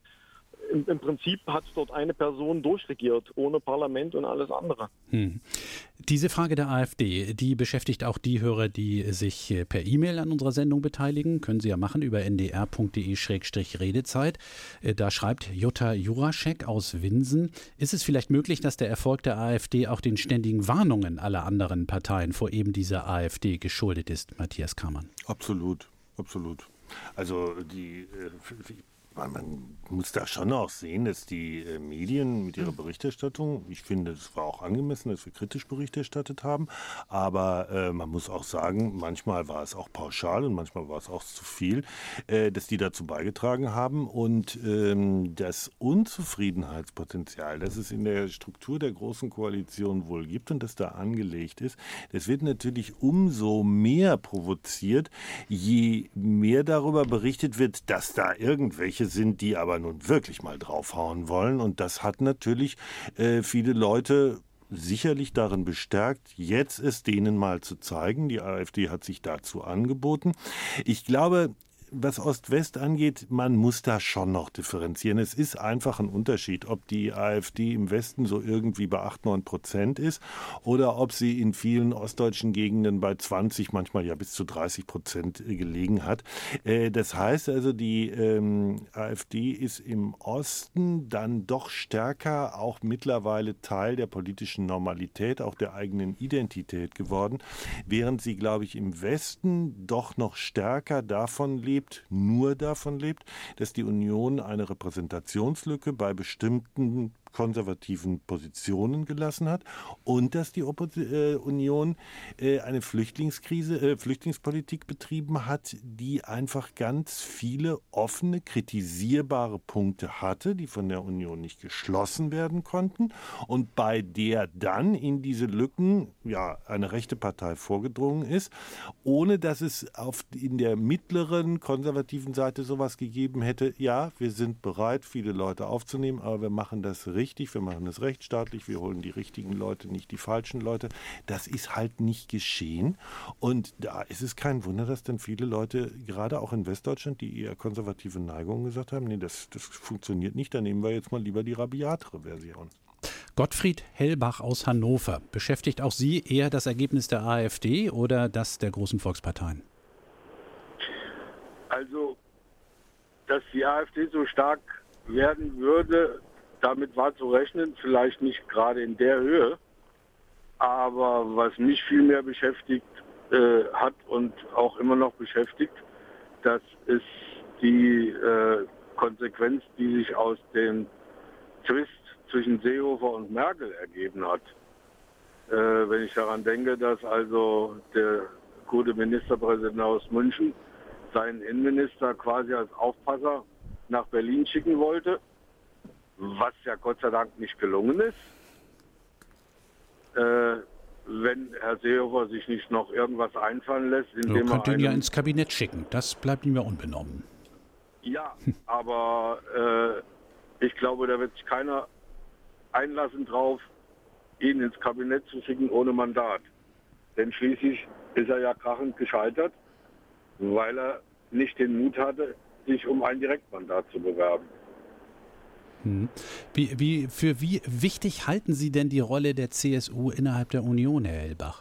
im, im Prinzip hat dort eine Person durchregiert, ohne Parlament und alles andere. Hm. Diese Frage der AfD, die beschäftigt auch die Hörer, die sich per E-Mail an unserer Sendung beteiligen. Können Sie ja machen über n d r punkt d e Schrägstrich Redezeit. Da schreibt Jutta Juraschek aus Winsen: Ist es vielleicht möglich, dass der Erfolg der AfD auch den ständigen Warnungen aller anderen Parteien vor eben dieser AfD geschuldet ist? Matthias Kammann. Absolut, absolut. Also die, man, man muss da schon auch sehen, dass die Medien mit ihrer Berichterstattung, ich finde, es war auch angemessen, dass wir kritisch Bericht erstattet haben, aber äh, man muss auch sagen, manchmal war es auch pauschal und manchmal war es auch zu viel, äh, dass die dazu beigetragen haben und ähm, das Unzufriedenheitspotenzial, das es in der Struktur der Großen Koalition wohl gibt und das da angelegt ist, das wird natürlich umso mehr provoziert, je mehr darüber berichtet wird, dass da irgendwelche sind, die aber nun wirklich mal draufhauen wollen. Und das hat natürlich äh, viele Leute sicherlich darin bestärkt, jetzt es denen mal zu zeigen. Die AfD hat sich dazu angeboten. Ich glaube, was Ost-West angeht, man muss da schon noch differenzieren. Es ist einfach ein Unterschied, ob die AfD im Westen so irgendwie bei acht, neun Prozent ist oder ob sie in vielen ostdeutschen Gegenden bei zwanzig, manchmal ja bis zu dreißig Prozent gelegen hat. Das heißt also, die ähm, AfD ist im Osten dann doch stärker auch mittlerweile Teil der politischen Normalität, auch der eigenen Identität geworden, während sie, glaube ich, im Westen doch noch stärker davon lebt, nur davon lebt, dass die Union eine Repräsentationslücke bei bestimmten konservativen Positionen gelassen hat und dass die Oppos- äh, Union äh, eine Flüchtlingskrise, äh, Flüchtlingspolitik betrieben hat, die einfach ganz viele offene, kritisierbare Punkte hatte, die von der Union nicht geschlossen werden konnten und bei der dann in diese Lücken ja eine rechte Partei vorgedrungen ist, ohne dass es auf, in der mittleren konservativen Seite sowas gegeben hätte, ja, wir sind bereit, viele Leute aufzunehmen, aber wir machen das richtig. Wir machen es rechtsstaatlich, wir holen die richtigen Leute, nicht die falschen Leute. Das ist halt nicht geschehen. Und da ist es kein Wunder, dass dann viele Leute, gerade auch in Westdeutschland, die eher konservative Neigungen gesagt haben, nee, das, das funktioniert nicht, dann nehmen wir jetzt mal lieber die rabiatere Version. Gottfried Hellbach aus Hannover. Beschäftigt auch Sie eher das Ergebnis der AfD oder das der großen Volksparteien? Also, dass die AfD so stark werden würde, damit war zu rechnen, vielleicht nicht gerade in der Höhe, aber was mich viel mehr beschäftigt äh, hat und auch immer noch beschäftigt, das ist die äh, Konsequenz, die sich aus dem Twist zwischen Seehofer und Merkel ergeben hat. Äh, wenn ich daran denke, dass also der gute Ministerpräsident aus München seinen Innenminister quasi als Aufpasser nach Berlin schicken wollte, was ja Gott sei Dank nicht gelungen ist. Äh, wenn Herr Seehofer sich nicht noch irgendwas einfallen lässt, indem er... könnt er ihn ja ins Kabinett schicken, das bleibt ihm ja unbenommen. Ja, aber äh, ich glaube, da wird sich keiner einlassen drauf, ihn ins Kabinett zu schicken ohne Mandat. Denn schließlich ist er ja krachend gescheitert, weil er nicht den Mut hatte, sich um ein Direktmandat zu bewerben. Hm. Wie, wie, für wie wichtig halten Sie denn die Rolle der C S U innerhalb der Union, Herr Hellbach?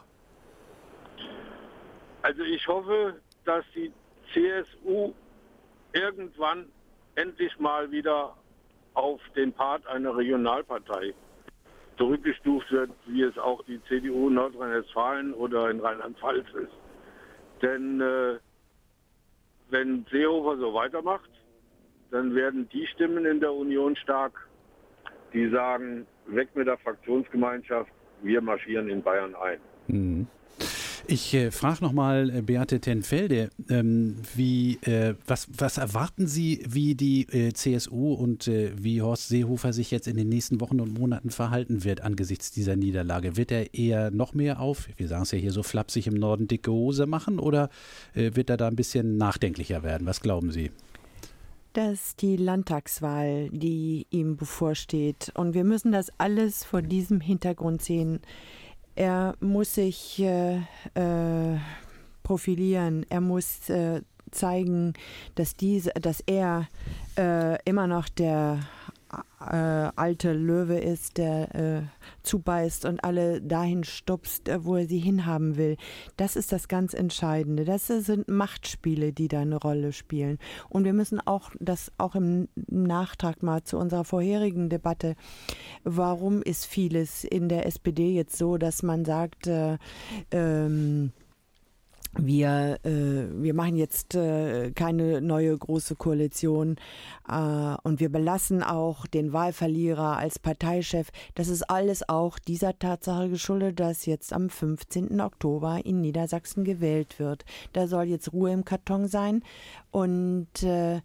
Also ich hoffe, dass die C S U irgendwann endlich mal wieder auf den Part einer Regionalpartei zurückgestuft wird, wie es auch die C D U in Nordrhein-Westfalen oder in Rheinland-Pfalz ist. Denn äh, wenn Seehofer so weitermacht, dann werden die Stimmen in der Union stark, die sagen, weg mit der Fraktionsgemeinschaft, wir marschieren in Bayern ein. Hm. Ich äh, frage nochmal äh, Beate Tenfelde, ähm, wie, äh, was, was erwarten Sie, wie die äh, C S U und äh, wie Horst Seehofer sich jetzt in den nächsten Wochen und Monaten verhalten wird angesichts dieser Niederlage? Wird er eher noch mehr auf, wir sagen es ja hier so flapsig im Norden, dicke Hose machen oder äh, wird er da ein bisschen nachdenklicher werden? Was glauben Sie? Das ist die Landtagswahl, die ihm bevorsteht. Und wir müssen das alles vor diesem Hintergrund sehen. Er muss sich äh, äh, profilieren, er muss äh, zeigen, dass, diese, dass er äh, immer noch der äh, alte Löwe ist, der äh, zubeißt und alle dahin stupst, wo er sie hinhaben will. Das ist das ganz Entscheidende. Das sind Machtspiele, die da eine Rolle spielen. Und wir müssen auch das auch im Nachtrag mal zu unserer vorherigen Debatte, warum ist vieles in der S P D jetzt so, dass man sagt, äh, ähm, Wir, äh, wir machen jetzt äh, keine neue große Koalition äh, und wir belassen auch den Wahlverlierer als Parteichef. Das ist alles auch dieser Tatsache geschuldet, dass jetzt am fünfzehnten Oktober in Niedersachsen gewählt wird. Da soll jetzt Ruhe im Karton sein und äh,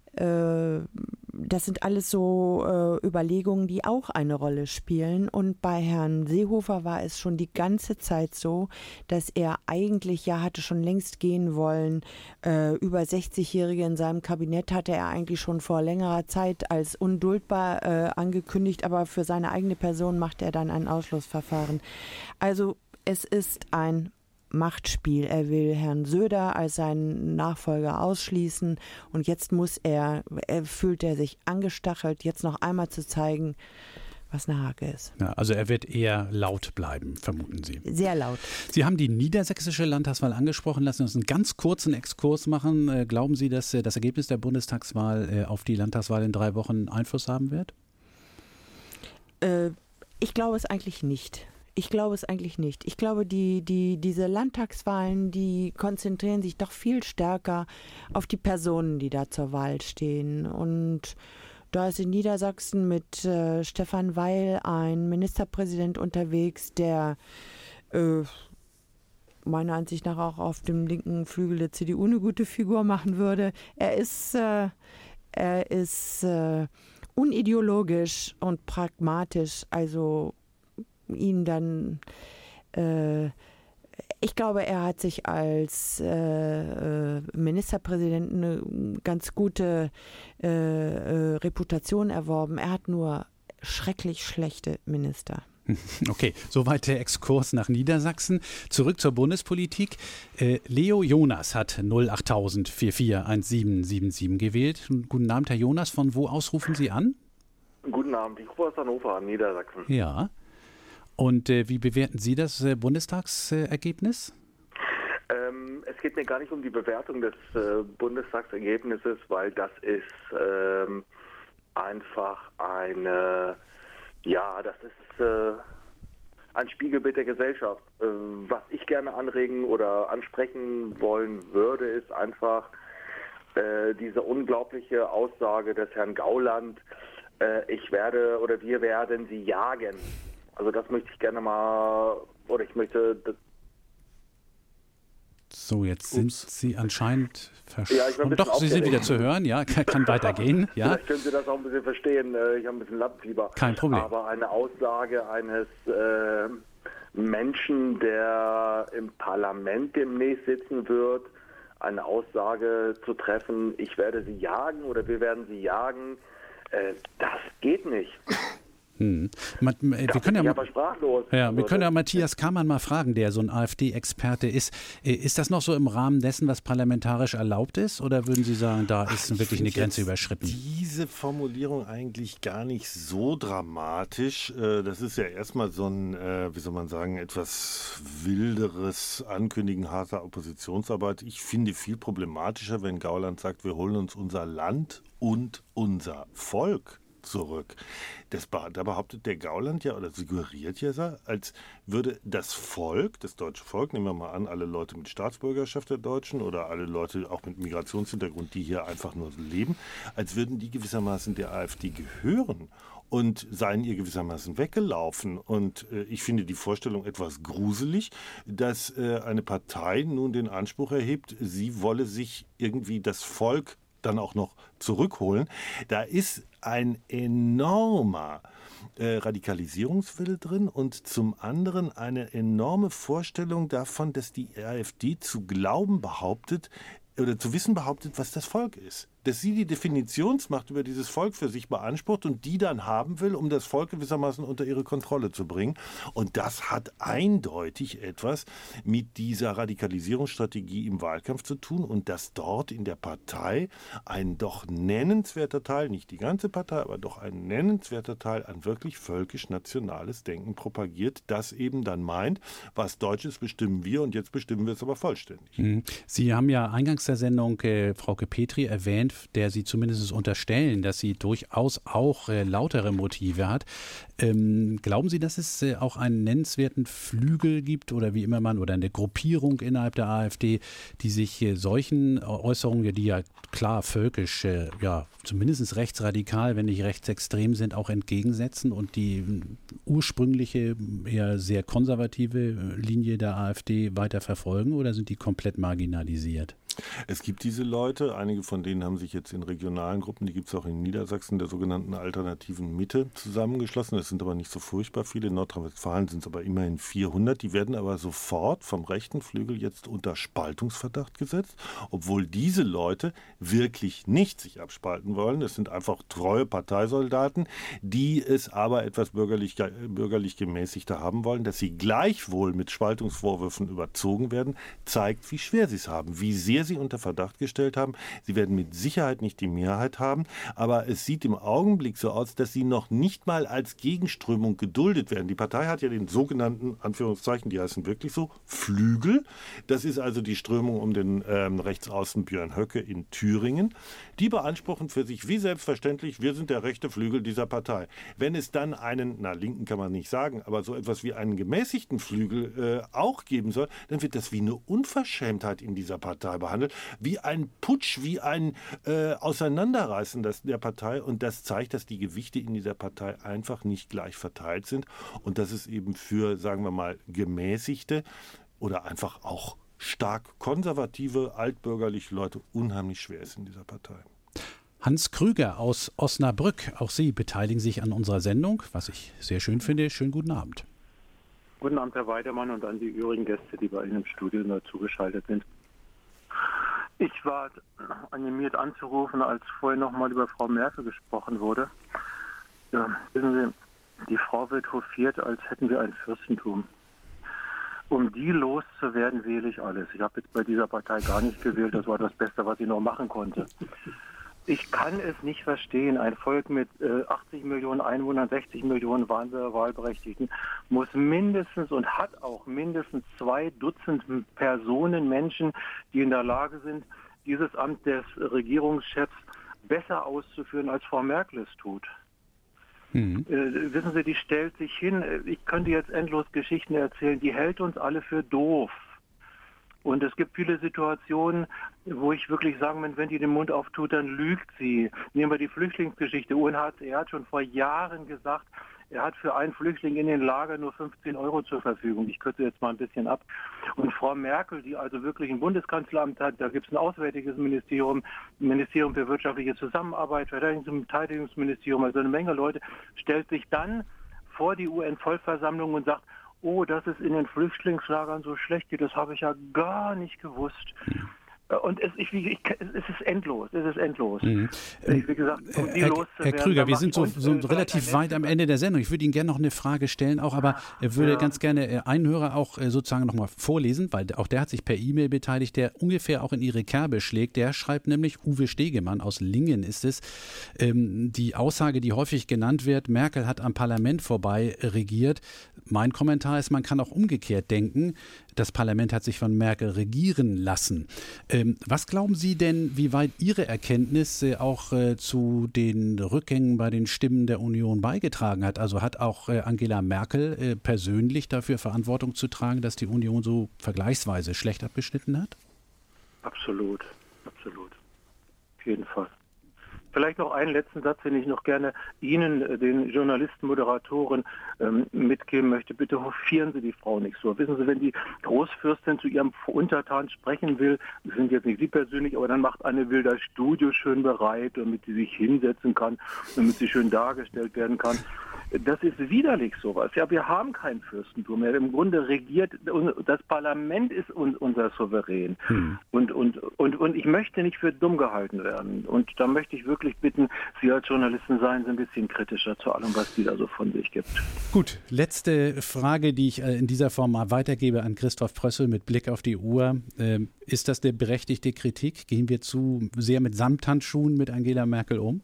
das sind alles so äh, Überlegungen, die auch eine Rolle spielen. Und bei Herrn Seehofer war es schon die ganze Zeit so, dass er eigentlich ja hatte schon längst gehen wollen. Äh, über sechzigjährige in seinem Kabinett hatte er eigentlich schon vor längerer Zeit als unduldbar äh, angekündigt, aber für seine eigene Person macht er dann ein Ausschlussverfahren. Also es ist ein Machtspiel. Er will Herrn Söder als seinen Nachfolger ausschließen und jetzt muss er, er fühlt er sich angestachelt, jetzt noch einmal zu zeigen, was eine Hake ist. Ja, also er wird eher laut bleiben, vermuten Sie. Sehr laut. Sie haben die niedersächsische Landtagswahl angesprochen. Lassen Sie uns einen ganz kurzen Exkurs machen. Äh, glauben Sie, dass äh, das Ergebnis der Bundestagswahl äh, auf die Landtagswahl in drei Wochen Einfluss haben wird? Äh, ich glaube es eigentlich nicht. Ich glaube es eigentlich nicht. Ich glaube, die, die, diese Landtagswahlen, die konzentrieren sich doch viel stärker auf die Personen, die da zur Wahl stehen. Und da ist in Niedersachsen mit äh, Stefan Weil ein Ministerpräsident unterwegs, der äh, meiner Ansicht nach auch auf dem linken Flügel der C D U eine gute Figur machen würde. Er ist, äh, er ist äh, unideologisch und pragmatisch, also ihn dann, äh, ich glaube, er hat sich als äh, Ministerpräsident eine ganz gute äh, äh, Reputation erworben. Er hat nur schrecklich schlechte Minister. Okay, soweit der Exkurs nach Niedersachsen. Zurück zur Bundespolitik. Äh, Leo Jonas hat null achttausend vier vier eins sieben sieben sieben gewählt. Guten Abend, Herr Jonas. Von wo aus rufen Sie an? Guten Abend, ich rufe aus Hannover an, Niedersachsen. Ja. Und äh, wie bewerten Sie das äh, Bundestagsergebnis? Ähm, es geht mir gar nicht um die Bewertung des äh, Bundestagsergebnisses, weil das ist ähm, einfach eine, ja, das ist äh, ein Spiegelbild der Gesellschaft. Äh, was ich gerne anregen oder ansprechen wollen würde, ist einfach äh, diese unglaubliche Aussage des Herrn Gauland, äh, ich werde oder wir werden sie jagen. Also das möchte ich gerne mal, oder ich möchte... So, jetzt sind Ups. Sie anscheinend verschwunden. Ja, ich bin ein bisschen Doch, Sie sind aufgeregt. wieder zu hören, ja, kann, kann weitergehen. Ja. Vielleicht können Sie das auch ein bisschen verstehen, ich habe ein bisschen Lampenfieber. Kein Problem. Aber eine Aussage eines äh, Menschen, der im Parlament demnächst sitzen wird, eine Aussage zu treffen, ich werde sie jagen oder wir werden sie jagen, äh, das geht nicht. Hm. Man, wir da können bin ja, ich aber sprachlos. ja, also wir können ja das, Matthias Kammann mal fragen, der so ein AfD-Experte ist. Ist das noch so im Rahmen dessen, was parlamentarisch erlaubt ist? Oder würden Sie sagen, da ist Ach, wirklich eine Grenze überschritten? Diese Formulierung eigentlich gar nicht so dramatisch. Das ist ja erstmal so ein, wie soll man sagen, etwas wilderes Ankündigen harter Oppositionsarbeit. Ich finde viel problematischer, wenn Gauland sagt, wir holen uns unser Land und unser Volk zurück. Das, da behauptet der Gauland ja oder suggeriert ja, als würde das Volk, das deutsche Volk, nehmen wir mal an, alle Leute mit Staatsbürgerschaft der Deutschen oder alle Leute auch mit Migrationshintergrund, die hier einfach nur leben, als würden die gewissermaßen der AfD gehören und seien ihr gewissermaßen weggelaufen. Und äh, ich finde die Vorstellung etwas gruselig, dass äh, eine Partei nun den Anspruch erhebt, sie wolle sich irgendwie das Volk dann auch noch zurückholen. Da ist ein enormer äh, Radikalisierungswille drin und zum anderen eine enorme Vorstellung davon, dass die AfD zu glauben behauptet oder zu wissen behauptet, was das Volk ist. Dass sie die Definitionsmacht über dieses Volk für sich beansprucht und die dann haben will, um das Volk gewissermaßen unter ihre Kontrolle zu bringen. Und das hat eindeutig etwas mit dieser Radikalisierungsstrategie im Wahlkampf zu tun und dass dort in der Partei ein doch nennenswerter Teil, nicht die ganze Partei, aber doch ein nennenswerter Teil an wirklich völkisch-nationales Denken propagiert, das eben dann meint, was Deutsches bestimmen wir und jetzt bestimmen wir es aber vollständig. Sie haben ja eingangs der Sendung äh, Frauke Petry erwähnt, der Sie zumindest unterstellen, dass sie durchaus auch äh, lautere Motive hat. Ähm, glauben Sie, dass es äh, auch einen nennenswerten Flügel gibt oder wie immer man oder eine Gruppierung innerhalb der AfD, die sich äh, solchen Äußerungen, die ja klar völkisch, äh, ja zumindest rechtsradikal, wenn nicht rechtsextrem sind, auch entgegensetzen und die äh, ursprüngliche, eher sehr konservative Linie der AfD weiter verfolgen oder sind die komplett marginalisiert? Es gibt diese Leute, einige von denen haben sich jetzt in regionalen Gruppen, die gibt es auch in Niedersachsen, der sogenannten alternativen Mitte zusammengeschlossen. Das sind aber nicht so furchtbar viele. In Nordrhein-Westfalen sind es aber immerhin vierhundert. Die werden aber sofort vom rechten Flügel jetzt unter Spaltungsverdacht gesetzt, obwohl diese Leute wirklich nicht sich abspalten wollen. Das sind einfach treue Parteisoldaten, die es aber etwas bürgerlich, bürgerlich gemäßigter haben wollen. Dass sie gleichwohl mit Spaltungsvorwürfen überzogen werden, zeigt, wie schwer sie es haben, wie sehr sie unter Verdacht gestellt haben. Sie werden mit Sicherheit nicht die Mehrheit haben, aber es sieht im Augenblick so aus, dass sie noch nicht mal als Gegenströmung geduldet werden. Die Partei hat ja den sogenannten, Anführungszeichen, die heißen wirklich so, Flügel. Das ist also die Strömung um den ähm, Rechtsaußen Björn Höcke in Thüringen. Die beanspruchen für sich wie selbstverständlich, wir sind der rechte Flügel dieser Partei. Wenn es dann einen, na Linken kann man nicht sagen, aber so etwas wie einen gemäßigten Flügel äh, auch geben soll, dann wird das wie eine Unverschämtheit in dieser Partei behandelt. Wie ein Putsch, wie ein äh, Auseinanderreißen das, der Partei. Und das zeigt, dass die Gewichte in dieser Partei einfach nicht gleich verteilt sind. Und dass es eben für, sagen wir mal, gemäßigte oder einfach auch stark konservative, altbürgerliche Leute unheimlich schwer ist in dieser Partei. Hans Krüger aus Osnabrück, auch Sie beteiligen sich an unserer Sendung, was ich sehr schön finde. Schönen guten Abend. Guten Abend, Herr Weidemann, und an die übrigen Gäste, die bei Ihnen im Studio nur zugeschaltet sind. Ich war animiert anzurufen, als vorhin nochmal über Frau Merkel gesprochen wurde. Ja, wissen Sie, die Frau wird hofiert, als hätten wir ein Fürstentum. Um die loszuwerden, wähle ich alles. Ich habe jetzt bei dieser Partei gar nicht gewählt. Das war das Beste, was ich noch machen konnte. Ich kann es nicht verstehen. Ein Volk mit äh, achtzig Millionen Einwohnern, sechzig Millionen Wahlberechtigten muss mindestens und hat auch mindestens zwei Dutzend Personen, Menschen, die in der Lage sind, dieses Amt des Regierungschefs besser auszuführen, als Frau Merkel es tut. Mhm. Äh, wissen Sie, die stellt sich hin. Ich könnte jetzt endlos Geschichten erzählen. Die hält uns alle für doof. Und es gibt viele Situationen, wo ich wirklich sagen will, wenn die den Mund auftut, dann lügt sie. Nehmen wir die Flüchtlingsgeschichte. U N H C R hat schon vor Jahren gesagt, er hat für einen Flüchtling in den Lagern nur fünfzehn Euro zur Verfügung. Ich kürze jetzt mal ein bisschen ab. Und Frau Merkel, die also wirklich ein Bundeskanzleramt hat, da gibt es ein Auswärtiges Ministerium, Ministerium für wirtschaftliche Zusammenarbeit, Verteidigungsministerium, also eine Menge Leute, stellt sich dann vor die U N-Vollversammlung und sagt, oh, dass es in den Flüchtlingslagern so schlecht geht, das habe ich ja gar nicht gewusst. Und es, ich, ich, es ist endlos, es ist endlos. Mhm. Ich, wie gesagt, um die Herr, loszuwerden, Herr Krüger, wir sind so, uns, so äh, relativ weit am Ende der Sendung. Ich würde Ihnen gerne noch eine Frage stellen, auch, aber er würde Ja. ganz gerne einen Hörer auch äh, sozusagen nochmal vorlesen, weil auch der hat sich per E-Mail beteiligt, der ungefähr auch in Ihre Kerbe schlägt. Der schreibt nämlich, Uwe Stegemann aus Lingen ist es, ähm, die Aussage, die häufig genannt wird, Merkel hat am Parlament vorbei regiert. Mein Kommentar ist, man kann auch umgekehrt denken, das Parlament hat sich von Merkel regieren lassen. Ähm, was glauben Sie denn, wie weit Ihre Erkenntnis äh, auch äh, zu den Rückgängen bei den Stimmen der Union beigetragen hat? Also hat auch äh, Angela Merkel äh, persönlich dafür Verantwortung zu tragen, dass die Union so vergleichsweise schlecht abgeschnitten hat? Absolut, absolut. Auf jeden Fall. Vielleicht noch einen letzten Satz, den ich noch gerne Ihnen, äh, den Journalisten, Moderatoren, ähm, mitgeben möchte. Bitte hofieren Sie die Frau nicht so. Wissen Sie, wenn die Großfürstin zu ihrem Untertan sprechen will, das sind jetzt nicht Sie persönlich, aber dann macht Anne Will das Studio schön bereit, damit sie sich hinsetzen kann, damit sie schön dargestellt werden kann. Das ist widerlich sowas. Ja, wir haben kein Fürstentum mehr. Im Grunde regiert, das Parlament ist unser Souverän. Hm. Und, und, und, und ich möchte nicht für dumm gehalten werden. Und da möchte ich wirklich bitten, Sie als Journalisten seien Sie ein bisschen kritischer zu allem, was die da so von sich gibt. Gut, letzte Frage, die ich in dieser Form mal weitergebe an Christoph Prössel mit Blick auf die Uhr. Ist das eine berechtigte Kritik? Gehen wir zu sehr mit Samthandschuhen mit Angela Merkel um?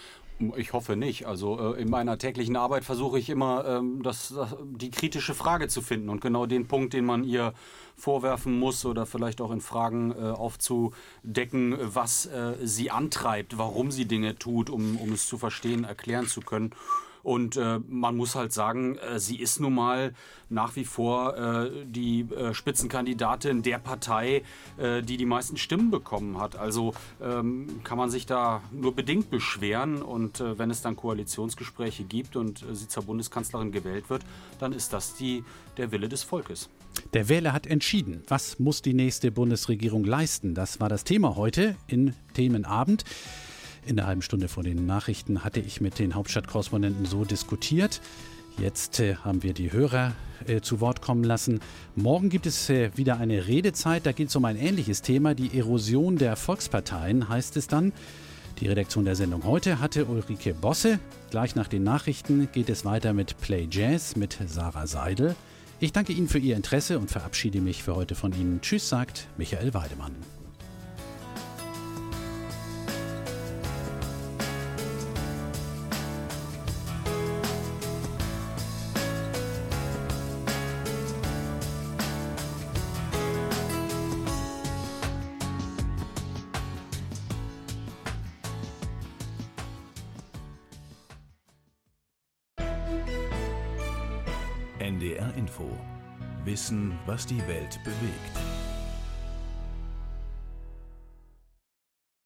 Ich hoffe nicht. Also äh, in meiner täglichen Arbeit versuche ich immer, ähm, das, das, die kritische Frage zu finden und genau den Punkt, den man ihr vorwerfen muss oder vielleicht auch in Fragen äh, aufzudecken, was äh, sie antreibt, warum sie Dinge tut, um, um es zu verstehen, erklären zu können. Und äh, man muss halt sagen, äh, sie ist nun mal nach wie vor äh, die äh, Spitzenkandidatin der Partei, äh, die die meisten Stimmen bekommen hat. Also ähm, kann man sich da nur bedingt beschweren. Und äh, wenn es dann Koalitionsgespräche gibt und äh, sie zur Bundeskanzlerin gewählt wird, dann ist das die, der Wille des Volkes. Der Wähler hat entschieden. Was muss die nächste Bundesregierung leisten? Das war das Thema heute in Themenabend. In der halben Stunde vor den Nachrichten hatte ich mit den Hauptstadtkorrespondenten so diskutiert. Jetzt äh, haben wir die Hörer äh, zu Wort kommen lassen. Morgen gibt es äh, wieder eine Redezeit. Da geht es um ein ähnliches Thema. Die Erosion der Volksparteien heißt es dann. Die Redaktion der Sendung heute hatte Ulrike Bosse. Gleich nach den Nachrichten geht es weiter mit Play Jazz mit Sarah Seidel. Ich danke Ihnen für Ihr Interesse und verabschiede mich für heute von Ihnen. Tschüss, sagt Michael Weidemann. N D R Info. Wissen, was die Welt bewegt.